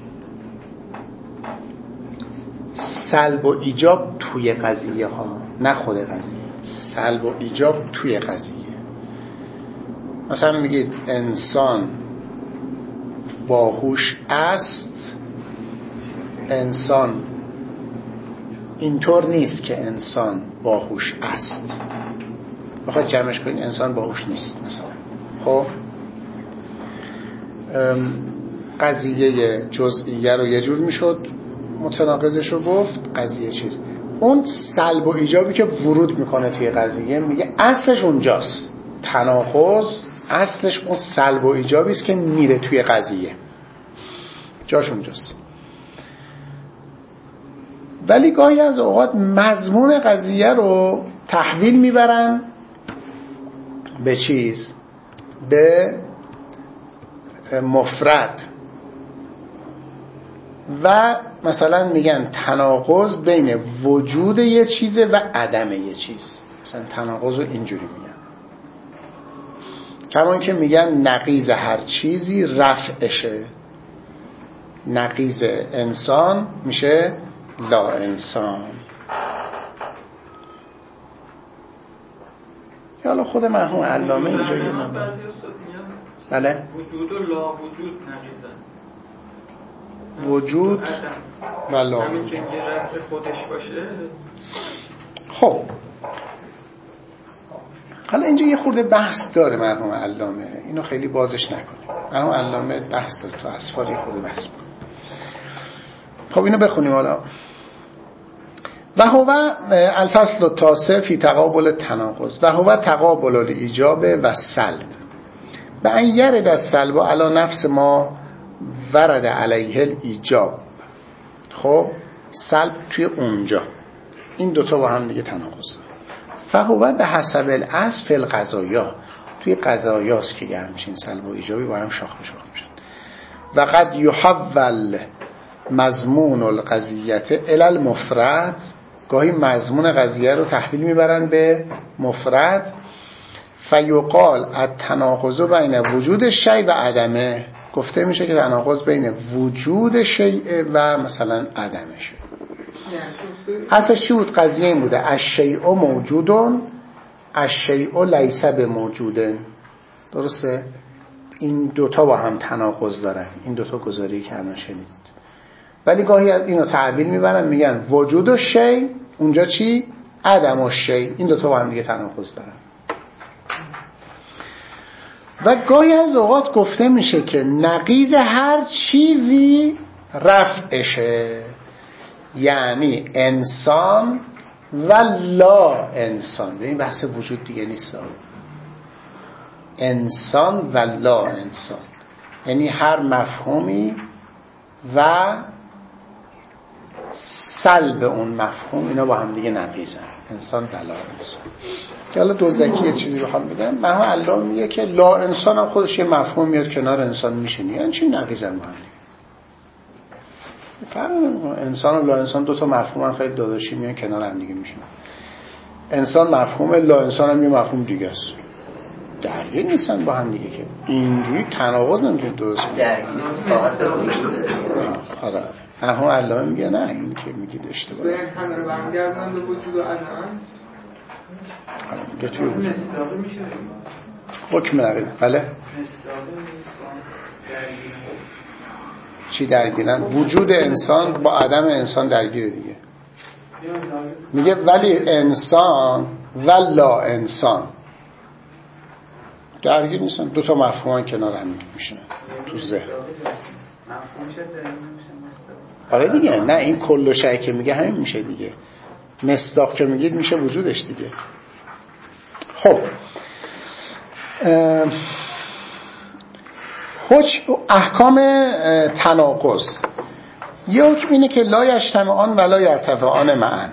سلب و ایجاب توی قضیه ها، نه خود قضیه. سلب و ایجاب توی قضیه. مثلا میگید انسان باهوش است، انسان اینطور نیست که انسان باهوش است. بخواید جمعش کنید انسان باهوش نیست مثلا. خب قضیه جزئیه رو یه جور میشد متناقضش رو گفت، قضیه چیز. اون سلب و ایجابی که ورود میکنه توی قضیه میگه اصلش اونجاست. تناقض اصلش اون سلب و ایجابی است که میره توی قضیه، جاش اونجاست. ولی گاهی از اوقات مضمون قضیه رو تحویل میبرن به چیز، به مفرد، و مثلا میگن تناقض بین وجود یه چیزه و عدم یه چیز. مثلا تناقض رو اینجوری میگن، کما که میگن نقیض هر چیزی رفعشه. نقیض انسان میشه لا انسان. یا حالا خود مرحوم علامه اینجا یه نمید بله وجود و لا وجود نقیضن. وجود و لا همین که میگه رفع خودش باشه. خب حالا اینجا یه خورده بحث داره مرحوم علامه، اینو خیلی بازش نکنیم. مرحوم علامه بحث داره، تو اسفار یه خورده بحث کنیم. خب اینو بخونیم حالا. و هو الفصل التاسع فی تقابل التناقض و هو تقابل الایجاب و سلب به ان یرد السلب علی نفس ما ورد علیه الایجاب. خب سلب توی اونجا، این دوتا با هم دیگه تناقض. فهو به حسب الاصل فی القضایا، توی قضایاست که یه همچین سلب و ایجابی با هم شاخ به شاخ میشن. و قد یحول مضمون القضیت الی المفرد، گاهی مضمون قضیه رو تحویل میبرن به مفرد. فیقال التناقض بین وجود شیء و عدمه، گفته میشه که تناقض بین وجود شیء و مثلا عدمشه. اصلش چی بود؟ قضیه این بوده الشیء موجودون الشیء لیس بموجودن. درسته؟ این دوتا با هم تناقض دارن، این دوتا گزاری که الان شنیدید. ولی گاهی اینو تعبیر میبرن میگن وجود و شیء، اونجا چی؟ عدم و شیء، این دوتا با هم دیگه تناقض دارن. و گاهی از اوقات گفته میشه که نقیض هر چیزی رفعشه، یعنی انسان و لا انسان. این بحث وجود دیگه نیست، انسان و لا انسان، یعنی هر مفهومی و سلب اون مفهوم، اینا با هم دیگه نقیضن، انسان و لا انسان. که حالا دزدکی یه چیزی بخوام بگم، من الله میگه که لا انسان هم خودش یه مفهوم میاد کنار انسان میشینه، یعنی چی نقیضن با هم دیگه؟ فرق نمیکنه. انسان و لا انسان دو تا مفهوم هم خیلی داداشی میان کنار هم دیگه میشن. انسان مفهوم، لا انسان هم یه مفهوم دیگه است، درگیر نیستن با هم دیگه، که اینجوری تناقض نمیتونه درست کنه. آره مرحوم الله میگه نه، این که میگید اشتباهه. همه رو برمیگردن به وجود و عدم. آره میگه توی وجود حکم نقیض. بله چی درگیرن؟ وجود انسان با عدم انسان درگیره دیگه. میگه ولی انسان و لا انسان درگیر نیستن، دو تا مفهوم کنار هم میشن تو ذهن. آره دیگه، نه این کل و شیء که میگه همین میشه دیگه. مصداق که میگید میشه وجودش دیگه. خب حکم احکام تناقض، یه حکم اینه که لا یجتمعان ولا یرتفعان معا.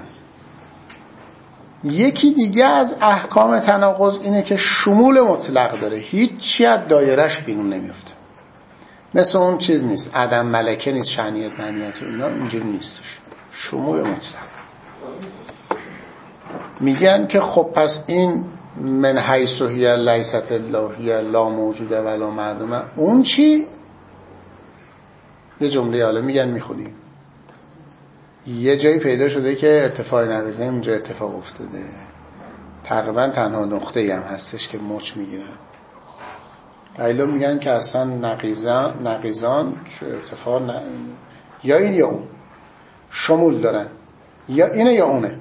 یکی دیگه از احکام تناقض اینه که شمول مطلق داره، هیچ چی از دایرهش بیرون نمیفته. مثل اون چیز نیست، عدم ملکه نیست، شأنیت معنیت و اینا اینجوری نیستش، شمول مطلق. میگن که خب پس این من حیث هی لیست اللهیه لا موجوده ولا معدومه، اون چی؟ یه جمله حالا میگن میخونیم، یه جایی پیدا شده که ارتفاع نقیضه اونجا اتفاق افتاده، تقریبا تنها نقطه ای هم هستش که مچ میگیرن. ایلا میگن که اصلا نقیضان نقیضان ارتفاع ن... یا این یا اون شمول دارن، یا اینه یا اونه.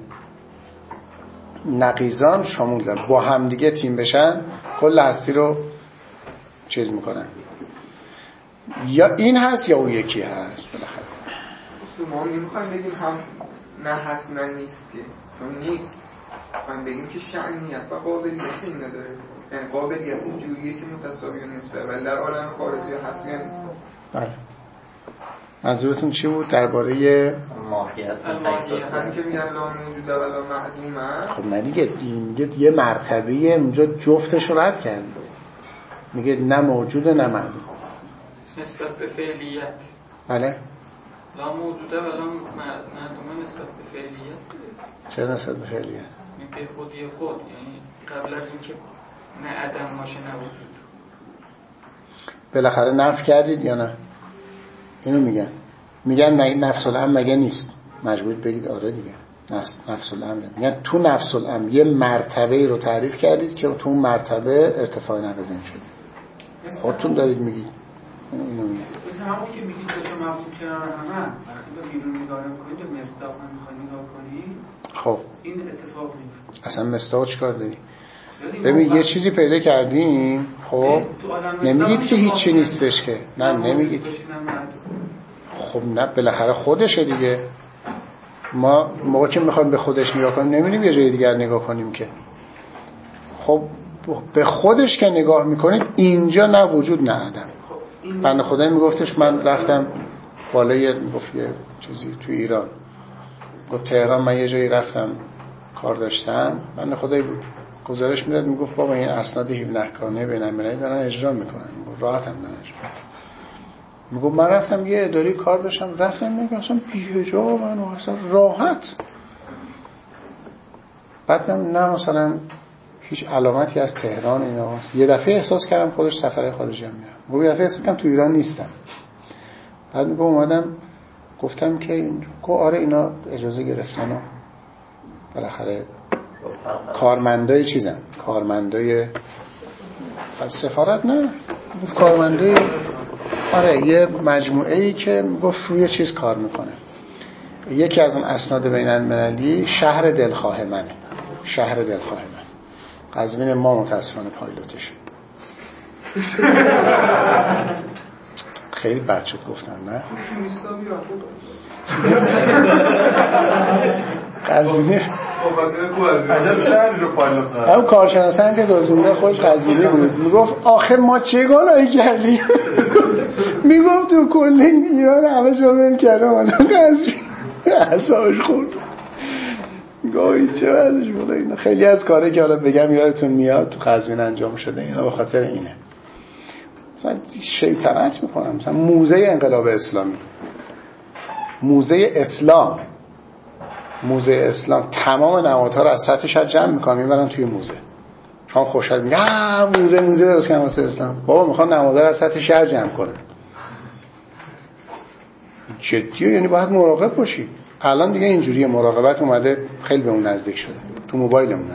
نقیضان شمول دارن، با هم دیگه تیم بشن کل هستی رو چیز میکنن، یا این هست یا اون یکی هست. بالاخره ما نمیخوایم بگیم هم نه هست نه نیست، که چون نیست میخوایم بگیم که شأنیت و قابلیت این نداره، یعنی قابلیت اینجوریه که متساوی نسبه، ولی در عالم خارجی هست یا نیست. بله. منظورتون چی بود درباره ماهیت؟ همین که میگن لا موجوده و لا معدومه. خب نه دیگه، میگه یه مرتبه اونجا جفتش رو رد کرد، میگه نه موجوده نه معدوم نسبت به فعلیت. بله لا موجوده و لا معدومه نسبت به فعلیت. چه نسبت به فعلیت؟ به خودی خود، یعنی قبل از اینکه نه عدم باشه نه وجود. بالاخره نفی کردید یا نه؟ اینو میگن، میگن نفس الامر مگه نیست؟ مجبورید بگید آره دیگه نفس الامر. میگن تو نفس الامر یه مرتبه رو تعریف کردید که تو اون مرتبه ارتفاع نقیضین شده، خودتون دارید میگید. اینو میگن مثل همون که میگید تو چه مفهوم کنار همه وقتی به بیرون نگاه میکنید و مصداق هم میخواید نگاه کنید، خب این اتفاق میفته. اصلا مصداق چیکار داری؟ ببین یه چیزی پیدا کردیم، خب نمیگید که هیچی نیستش که، نه نمیگید. خب نه بالاخره خودشه دیگه. ما موقع که میخوایم به خودش نگاه کنیم نمیریم یه جای دیگر نگاه کنیم که. خب به خودش که نگاه میکنید اینجا نه وجود نه عدم. بنده خدایی میگفتش من رفتم بالای میگفت یه چیزی تو ایران، گفت تهران من یه جایی رفتم کار داشتم، بنده خدایی بود گزارش میداد میگفت بابا این اسناد هفده کانه بین المللی دارن اجرا میکنن، راحت هم دارن اجرا. میگفت من رفتم یه اداری کار داشتم، رفتم میگم اصلا بی‌حجاب من اصلا راحت. بعد نه مثلا هیچ علامتی از تهران اینا. یه دفعه احساس کردم خودش سفر خارجی هم میرم، یه دفعه احساس کردم تو ایران نیستم. بعد میگم اومدم گفتم که گفت آره اینا اجازه گرفتن و بالاخره کارمندای چیزن، کارمندای سفارت نه گفت کارمندای آره یه مجموعه ای که گفت روی چیز کار میکنه. یکی از اون اسناد بین المللی شهر دلخواه منه، شهر دلخواه من قزوین، ما متاسفانه پایلوتش. خیلی بد شد گفتم نه قزوینی عجب شهری رو پایلوت داره. اون کارشناس هم که دوزنده خوش قزوینی بود، میگفت آخه ما چه گناهی کردیم؟ میگفت تو کل ایران همه جا ول کرده اومدن قزوین، اعصابش خورد. گاهی چه وضعش بود اینا. خیلی از کاره که حالا بگم یادتون میاد تو قزوین انجام شده اینا به خاطر اینه. مثلا شیطنت میکنم. مثلا موزه انقلاب اسلامی، موزه اسلام، موزه اسلام تمام نمادها رو از سطح شهر جمع میکنن میبرن توی موزه. چون خوشحال میگه آ موزه موزه درست کردن واسه اسلام. بابا میخوان نمادها رو از سطح شهر جمع کنن. جدیه، یعنی باید مراقب باشی. الان دیگه اینجوریه، مراقبت اومده خیلی به اون نزدیک شده تو موبایلمون.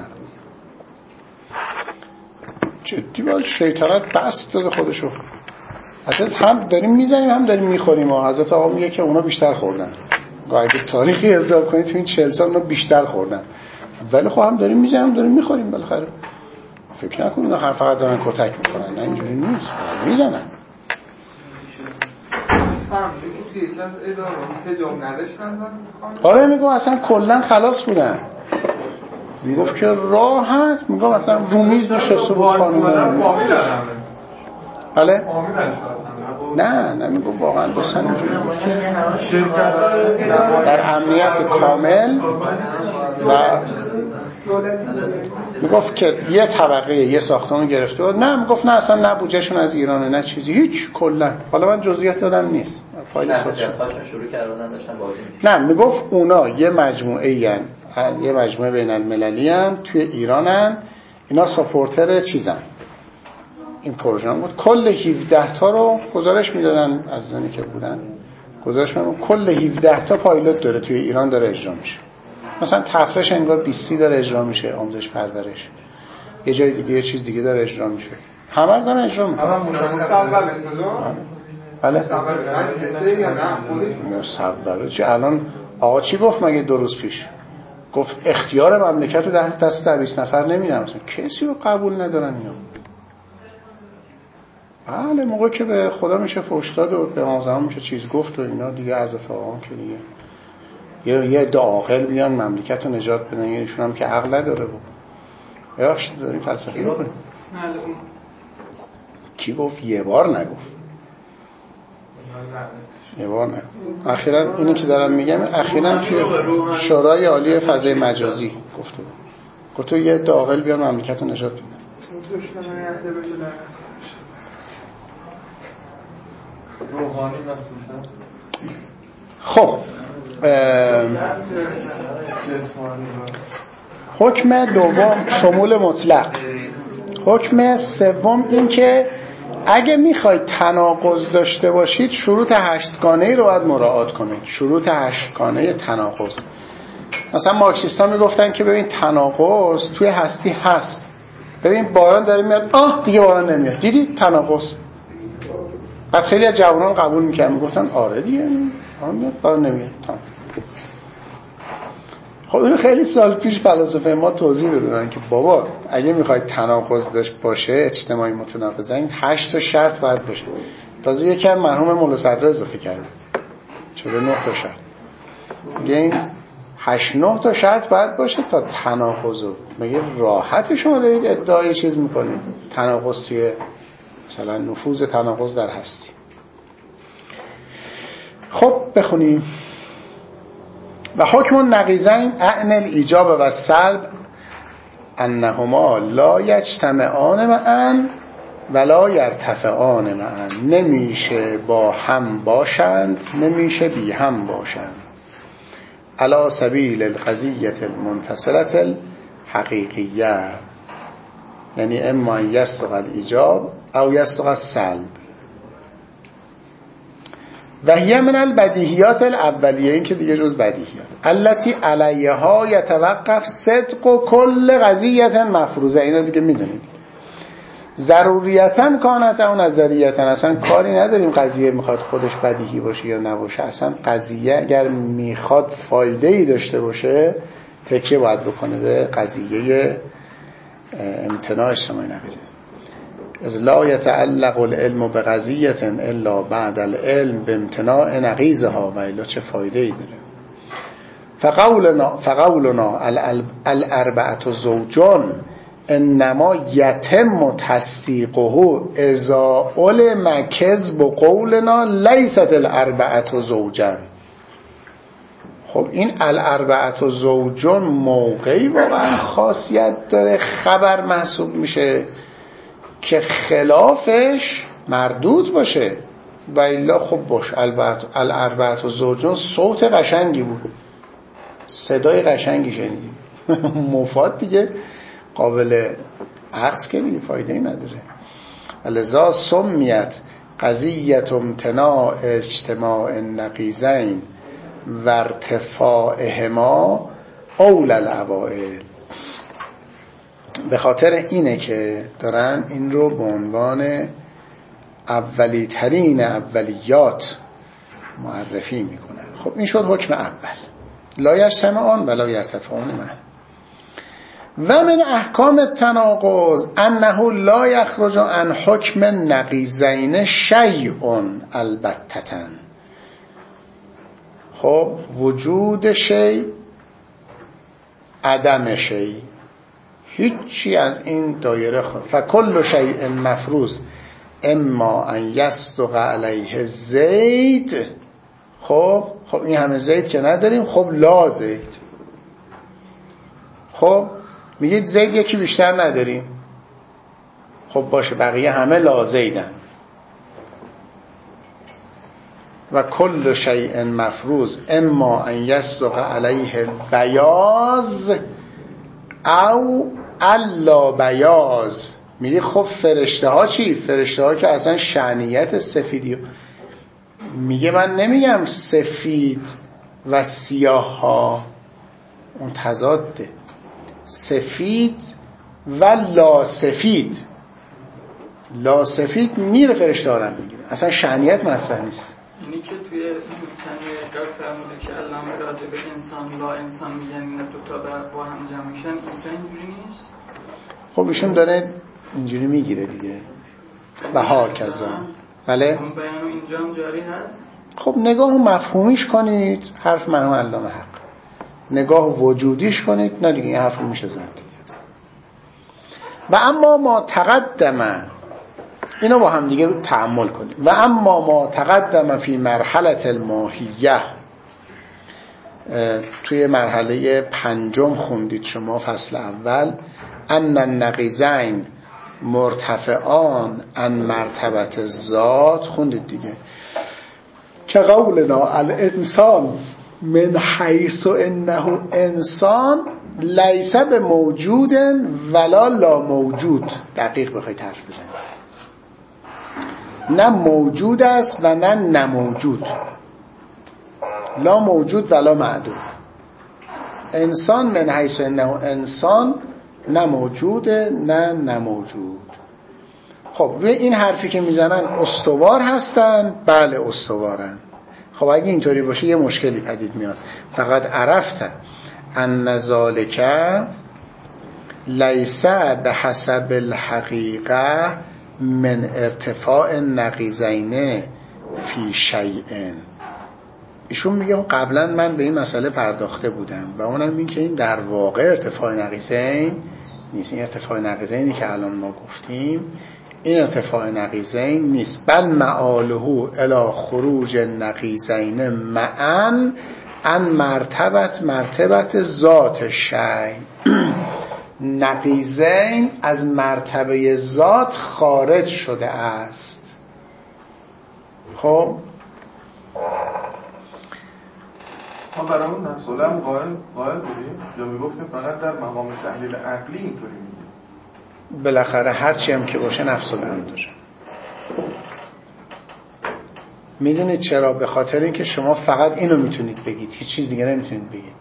جدی باید شیطنت بست داده خودشو. حتی هم داریم میزنیم هم داریم میخوریم. حضرت آقا میگه که اونا بیشتر خوردن. اگه تاریخی حساب کنید تو این چهل سال اونا بیشتر خوردن، ولی خب هم داریم میزنیم هم داریم میخوریم. بالاخره فکر نکنید اونا فقط دارن کتک میکنن، نه اینجوری نیست، میزنن. آره میگم اصلا کلا خلاص بودن. میگفت که راحت، میگم مثلا رومیز نشسته بود خانم. بله؟ نه نمیگم واقعا داشتن اینجوری بود که در امنیت کامل و میگفت که یه طبقه یه ساختمون گرفته بود، نه میگفت نه اصلا نه بودجهشون از ایرانه نه چیزی، هیچ کلا. حالا من جزئیات یادم نیست، فایل صوتش شروع کردن داشتن بازی می‌کردن. نه میگفت اونا یه مجموعه این یه مجموعه بین المللی ان توی ایرانن، اینا ساپورتر چیزن این پروژه بود. کل هفده تا رو گزارش میدادن از زنی که بودن، گزارش میدادن کل هفده تا پایلوت داره توی ایران داره اجرا میشه. مثلا تفرش انگار بیست داره اجرا میشه، آموزش پرورش یه جای دیگه یه چیز دیگه داره اجرا میشه، همه رو دارن اجرا میکنن. همه مصوبه بسازن؟ بله مصوبه یا نه خودشون مصوبه؟ چه الان آقا چی گفت مگه دو روز پیش؟ گفت اختیار مملکت رو ده دست دویست نفر نمیدم. مثلا کسی رو قبول ندارن اینا. بله موقع که به خدا میشه فحش داد و به آزمان میشه چیز گفت و اینا دیگه از اتفاقان که دیگه یه یه عده عاقل بیان مملکت رو نجات بدن، یعنی ایشون هم که عقل نداره بود. یاش داریم فلسفی میکنیم. کی گفت؟ یه بار نگفت. یه بار نگفت. اخیراً اینی که دارم میگم اخیراً توی شورای عالی فضای مجازی گفته بود. گفت تو یه عده عاقل بیان مملکت رو نجات بدن. روحانی مخصوصا. خب حکم دوم شمول مطلق. حکم سوم این که اگه میخواید تناقض داشته باشید شروط هشتگانه‌ای رو باید مراعات کنید. شروط هشتگانه تناقض. مثلا مارکسیست‌ها میگفتن که ببین تناقض توی هستی هست. ببین باران داره میاد، آه دیگه باران نمیاد، دیدی تناقض. بعد خیلی از جوانان قبول میکردن، میگفتن آره دیگه باران میاد باران نمیاد. خب اینو خیلی سال پیش فلاسفه ما توضیح دادن که بابا اگه میخواید تناقض داشت باشه اجتماعی متناقضین هشت تا شرط باید باشه. تازه یکم مرحوم مولا صدرا اضافه کرده چهل و نه تا شرط. میگه این هشت نه تا شرط باید باشه تا تناقض رو مگه راحت شما دارید ادعای چیز میکنید تناقض توی مثلا نفوذ تناقض در هستی. خب بخونیم. و حکم النقیضین اعن الایجاب و السلب انهما لا یجتمعان معا ولا یرتفعان معا. نمیشه با هم باشند نمیشه بی هم باشند. علی سبیل القضیة المنفصلة الحقیقیه، یعنی اما یصدق الایجاب او یصدق السلب. و هی من البدیهیات الاولیه، این که دیگه جز بدیهیات التي علیها یتوقف صدق و کل قضیه مفروضه. اینا دیگه میدونید ضروریتا کانت او نظریتا. اصلا کاری نداریم قضیه میخواد خودش بدیهی باشه یا نباشه. اصلا قضیه اگر میخواد فایده ای داشته باشه تکیه باید بکنه به قضیه امتناع اجتماعی نقیضه. از لا یتعلق العلم بقضیه الا بعد العلم بامتناع نقیضها. و الا چه فایده ای داره؟ فقولنا فقولنا الاربعه زوجان انما یتم تصدیقه اذا علم کذب قولنا لیست الاربعه زوجان. خب این الاربعه زوجان موقعی واقعا خاصیت داره خبر محسوب میشه که خلافش مردود باشه. و الا خب باش الاربعه زوجان صوت قشنگی بود، صدای قشنگی شنیدیم مفاد دیگه قابل عکس که دیگه فایده ای نداره. لذا سمیت قضیه امتناع اجتماع النقیضین و ارتفاعهما اول الاوائل. به خاطر اینه که دارن این رو به عنوان اولی ترین اولیات معرفی میکنن. خب این شد حکم اول، لا یجتمعان ولا یرتفعان معا. و من احکام التناقض انه لا یخرج عن حکم نقیضین شیء البتة. خب وجود شیء عدم شیء، هیچی از این دایره خود. فکل شیء مفروض اما ان یصدق علیه زید. خب خب این همه زید که نداریم، خب لا زید. خب میگید زید یکی بیشتر نداریم، خب باشه بقیه همه لا زیدن. و کل شیء مفروض اما ان یصدق علیه بیاض او الا بیاض. میگه خب فرشته ها چی؟ فرشته ها که اصلا شأنیت سفیدی، میگه من نمیگم سفید و سیاه ها، اون تضاده، سفید و لا سفید. لا سفید میره فرشته ها رو میگیره، اصلا شأنیت مطرح نیست. اینی که توی تنویر اقرار فرموده که علامه راجع به انسان لا انسان میگن این دوتا با هم جمع میشن، اینجا اینجوری نیست؟ خب ایشون داره اینجوری میگیره دیگه. و ها کذا. بله؟ اون بیانو اینجا هم جاری هست؟ خب نگاه مفهومیش کنید، حرف مرحوم علامه حق. نگاه وجودیش کنید، نه دیگه این حرف رو میشه زد. و اما ما تقدم، اینو با هم دیگه تأمل کنید. و اما ما تقدم فی مرحله الماهیه، توی مرحله پنجم خوندید شما فصل اول، ان النقیضین مرتفعان عن مرتبه ذات، خوندید دیگه، که قولنا الانسان من حیث انه انسان لیس بموجود ولا لا موجود. دقیق بخواید حرف بزنید، نه موجود است و نه نموجود، لا موجود ولا معدوم. انسان من حیث انه انسان، نه موجوده نه نموجود. خب روی این حرفی که میزنن استوار هستن؟ بله استوارن. خب اگه اینطوری باشه یه مشکلی پدید میاد. فقط عرفت ان ذالک لیس بحسب الحقیقه من ارتفاع نقیضین فی شیء. ایشون میگه قبلا من به این مسئله پرداخته بودم و اونم این که این در واقع ارتفاع نقیضین نیست. این ارتفاع نقیضینی که الان ما گفتیم این ارتفاع نقیضین نیست، بل معاله الی خروج نقیضین معا ان مرتبت مرتبت ذات شیء. نقیضین از مرتبه ذات خارج شده است. خب ما برامون نفسولم قائل قائل بودیم یا میگفتیم فقط در مقام تحلیل عقلی اینطوری میگیم؟ بالاخره هر چی هم که باشه نفسولم داره. میدونید چرا؟ به خاطر اینکه شما فقط اینو میتونید بگید، هیچ چیز دیگه نمیتونید بگید.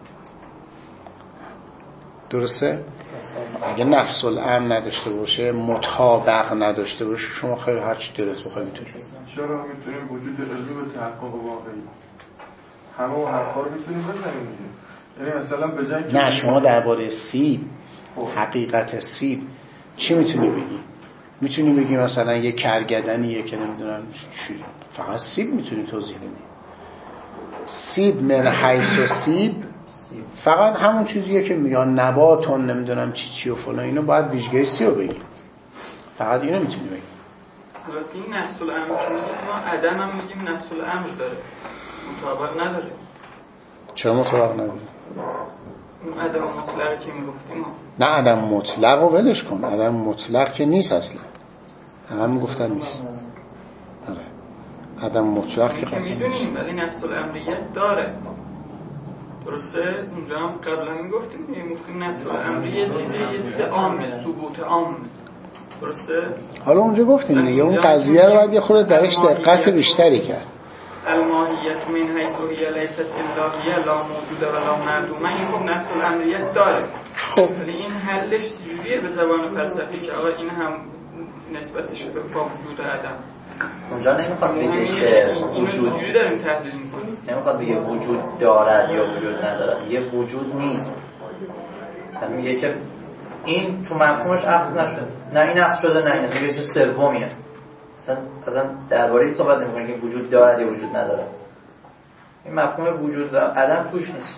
درسته؟ اگه نفس الامر نداشته باشه، مطابق نداشته باشه، شما خیلی هر چی دلت بخواد میتونید. چرا میتونیم وجود علمی به تحقق واقعی همه اون حرفا رو میتونیم بزنیم دیگه؟ یعنی مثلا به جای که نه، شما درباره سیب، حقیقت سیب چی میتونی بگی؟ میتونی بگی مثلا یه کرگدنیه که نمیدونم چی، فقط سیب میتونی توضیح بدی. سیب من حیث و سیب فقط همون چیزیه که میگن نباتون نمیدونم چی چی و فلان، اینو باید ویژگی سی رو بگی، فقط اینو میتونی بگی. البته این نفس الامر که میگیم ما عدم هم میگیم نفس الامر داره، مطابق نداره. چرا مطابق نداره؟ اون عدم مطلق که میگفتیم نه عدم مطلق رو ولش کن، عدم مطلق که نیست اصلا، هم میگفتن نیست. آره عدم مطلق که قطعا میدونیم، ولی نفس الامریت داره. درسته؟ اونجا هم قبلا میگفتیم میگفتیم نفس الامر یه چیزی یه چیز عامه، ثبوت عامه. درسته؟ حالا اونجا گفتیم دیگه اون قضیه رو باید یه خورده درش دقت بیشتری کرد. الماهیت من حیث هی لیست الا هی لا موجوده و لا معدومه، این خب نفس الامریت داره. خب ولی این حلش چجوریه به زبان فلسفی که آقا این هم نسبتش به با وجود عدم؟ اونجا نمیخواد بگه که وجود چجوری داریم تحلیل می‌کنیم؟ نمیخواد بگه وجود دارد یا وجود ندارد، یه وجود نیست. یعنی میگه که این تو مفهومش عکس نشده، نه این عکس شده، نه این اصلا یه چیز سومیه. اصلا اصلا درباره این صحبت نمی‌کنه که وجود دارد یا وجود ندارد. این مفهوم وجود و عدم توش نیست.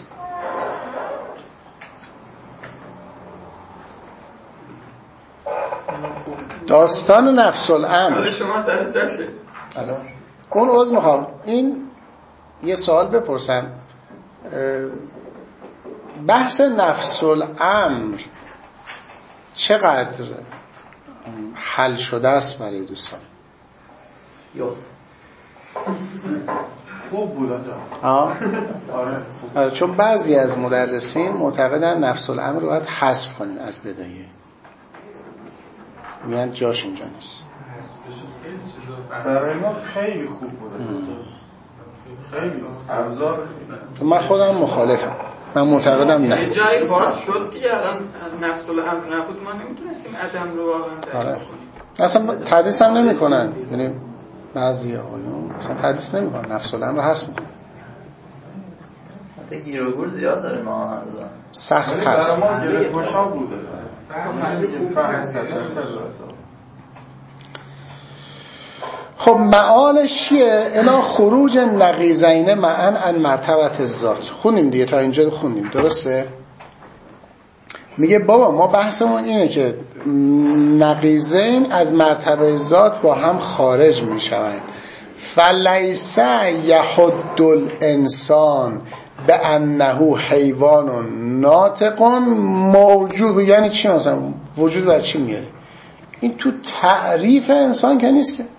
داستان نفس الامر شما سر جاشه. الان اون عضو میخوام این یه سوال بپرسم. بحث نفس الامر چقدر حل شده است برای دوستان؟ یو خوب بود آجا. آه؟ آره آره، چون بعضی از مدرسین معتقدن نفس الامر رو باید حذف کنین از بدایه، میگن جاش اینجا نیست. برای ما خیلی خوب بود، خیلی ابزار خیلی. من خودم مخالفم، من معتقدم نه. یه جایی باز شد دیگه، الان نفس الامر نبود ما نمیتونستیم عدم رو واقعا تعریف آره. کنیم. اصلا تدریس هم نمی کنن، یعنی بعضی آقایون اصلا تدریس نمی کنن، نفس الامر رو حذف میکنن. حتی گیر و گور زیاد داره ما هنوز سخت هست. برای ما گره گشا بوده. خب معالش چیه؟ الا خروج نقیضین معا عن مرتبه ذات. خونیم دیگه، تا اینجا خوندیم، درسته؟ میگه بابا ما بحثمون اینه که نقیضین از مرتبه ذات با هم خارج میشوند. فلیس یحد الانسان به انه حیوان ناطق موجود. یعنی چی؟ مثلا وجود بر چی میاره؟ این تو تعریف انسان که نیست که.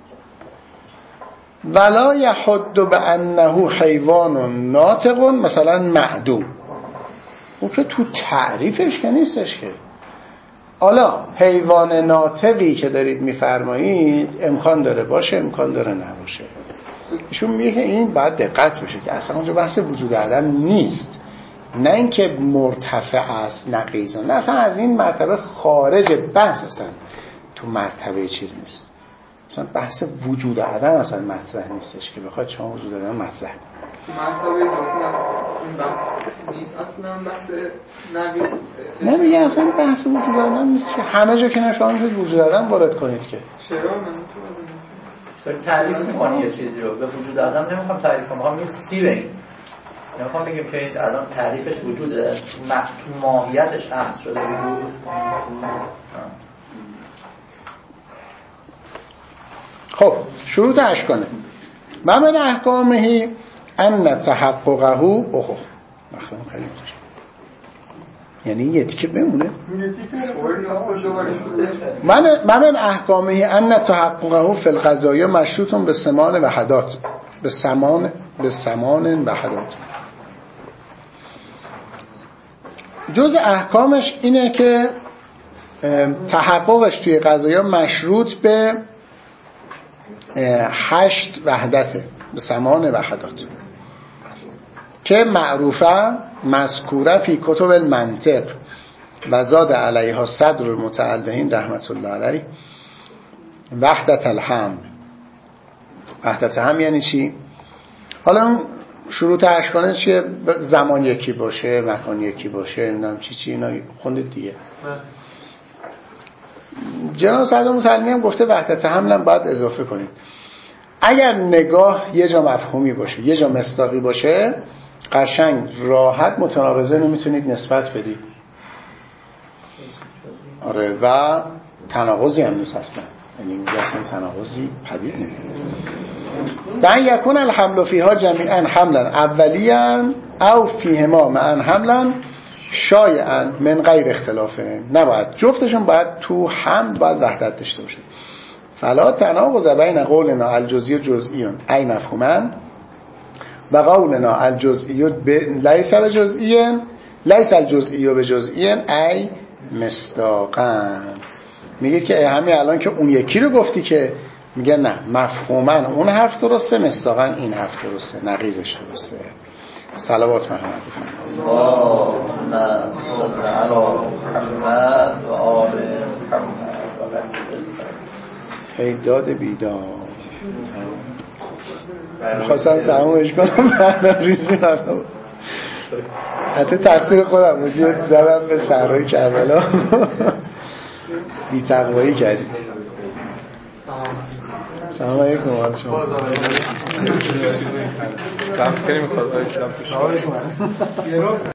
ولا یحد به انه حیوان ناطق مثلا معدوم، اون که تو تعریفش که نیستش که. حالا حیوان ناطقی که دارید میفرمایید امکان داره باشه، امکان داره نباشه. ایشون میگه که این باید دقت بشه که اصلا اونجا بحث وجود عدم نیست، نه اینکه مرتفع است نقیضان، نه اصلا از این مرتبه خارج بحث، اصلا تو مرتبه چیز نیست، اصلا بحث وجود عدم اصلا مطرح نیستش که بخواد شما وجود عدم مطرح مرتبه اضافی هم این بحث نیست، اصلا بحث نبید. نه میگه اصلا بحث وجود عدم نیست، همه جا که نشما میتونید وجود عدم وارد کنید که. چرا من تو تعریف می‌کنی یه چیزی رو به وجود عدم نمیخوام تعریف کنم، میخوام سی بگیم، نمیخوام بگیم که الان تعریفش وجوده، تو ماهیتش حذف شده وجود. خب شروط اشکانه و من احکامهی ان تحققه اوه نخواهم خیلی متشکرم، یعنی یه تیکه بمونه. من من احکامهی ان تحققه فی القضایا مشروط به سمان وحدات، به سمان به سمان وحدات. جز احکامش اینه که تحققش توی قضایا مشروط به هشت وحدته، به سمان وحدات که معروفه مذکوره فی کتب المنطق و زاد علیها صدر المتعلقین رحمت الله علیه. وحدت الهم، وحدت هم یعنی چی؟ حالا شروط اشکانه چیه؟ زمان یکی باشه، مکان یکی باشه، نمیدونم چی چی، اینا خوندید دیگه. جناب صدر متعلقین هم گفته وحدت حمل هم باید اضافه کنید. اگر نگاه یه جا مفهومی باشه، یه جا مصداقی باشه، قشنگ راحت متناقضه نمیتونید نسبت بدید. آره و تناقضی هم نیست اصلا، یعنی اینجا اصلا تناقضی پدید نمیاد. دعن یکون الحمل فیها جمیعا حملا اولیاً او فیهما معا حملا شایعاً من غیر اختلافه. نباید جفتشون باید تو هم باید وحدت داشته باشه. فلا تناقض بین قولنا الجزئی جزئی ای مفهوما و قولنا الجزئی لیس بجزئی لیس الجزئی بجزئی ای مصداقا. میگید که همین الان که اون یکی رو گفتی که میگه نه مفهوما اون حرف درسته، مصداقا این حرف درسته، نقیضش درسته. صلوات محمد بفرمایید. اللهم صل علی محمد و آل محمد. ای داد بیداد میخواستم تمامش کنم برنامه ریزی نکنم، حتی تقصیر خودم بود، یه زدم به صحرای کربلا بی تقوایی کردی. سلام علیکم حال شما دمت کنیم خدا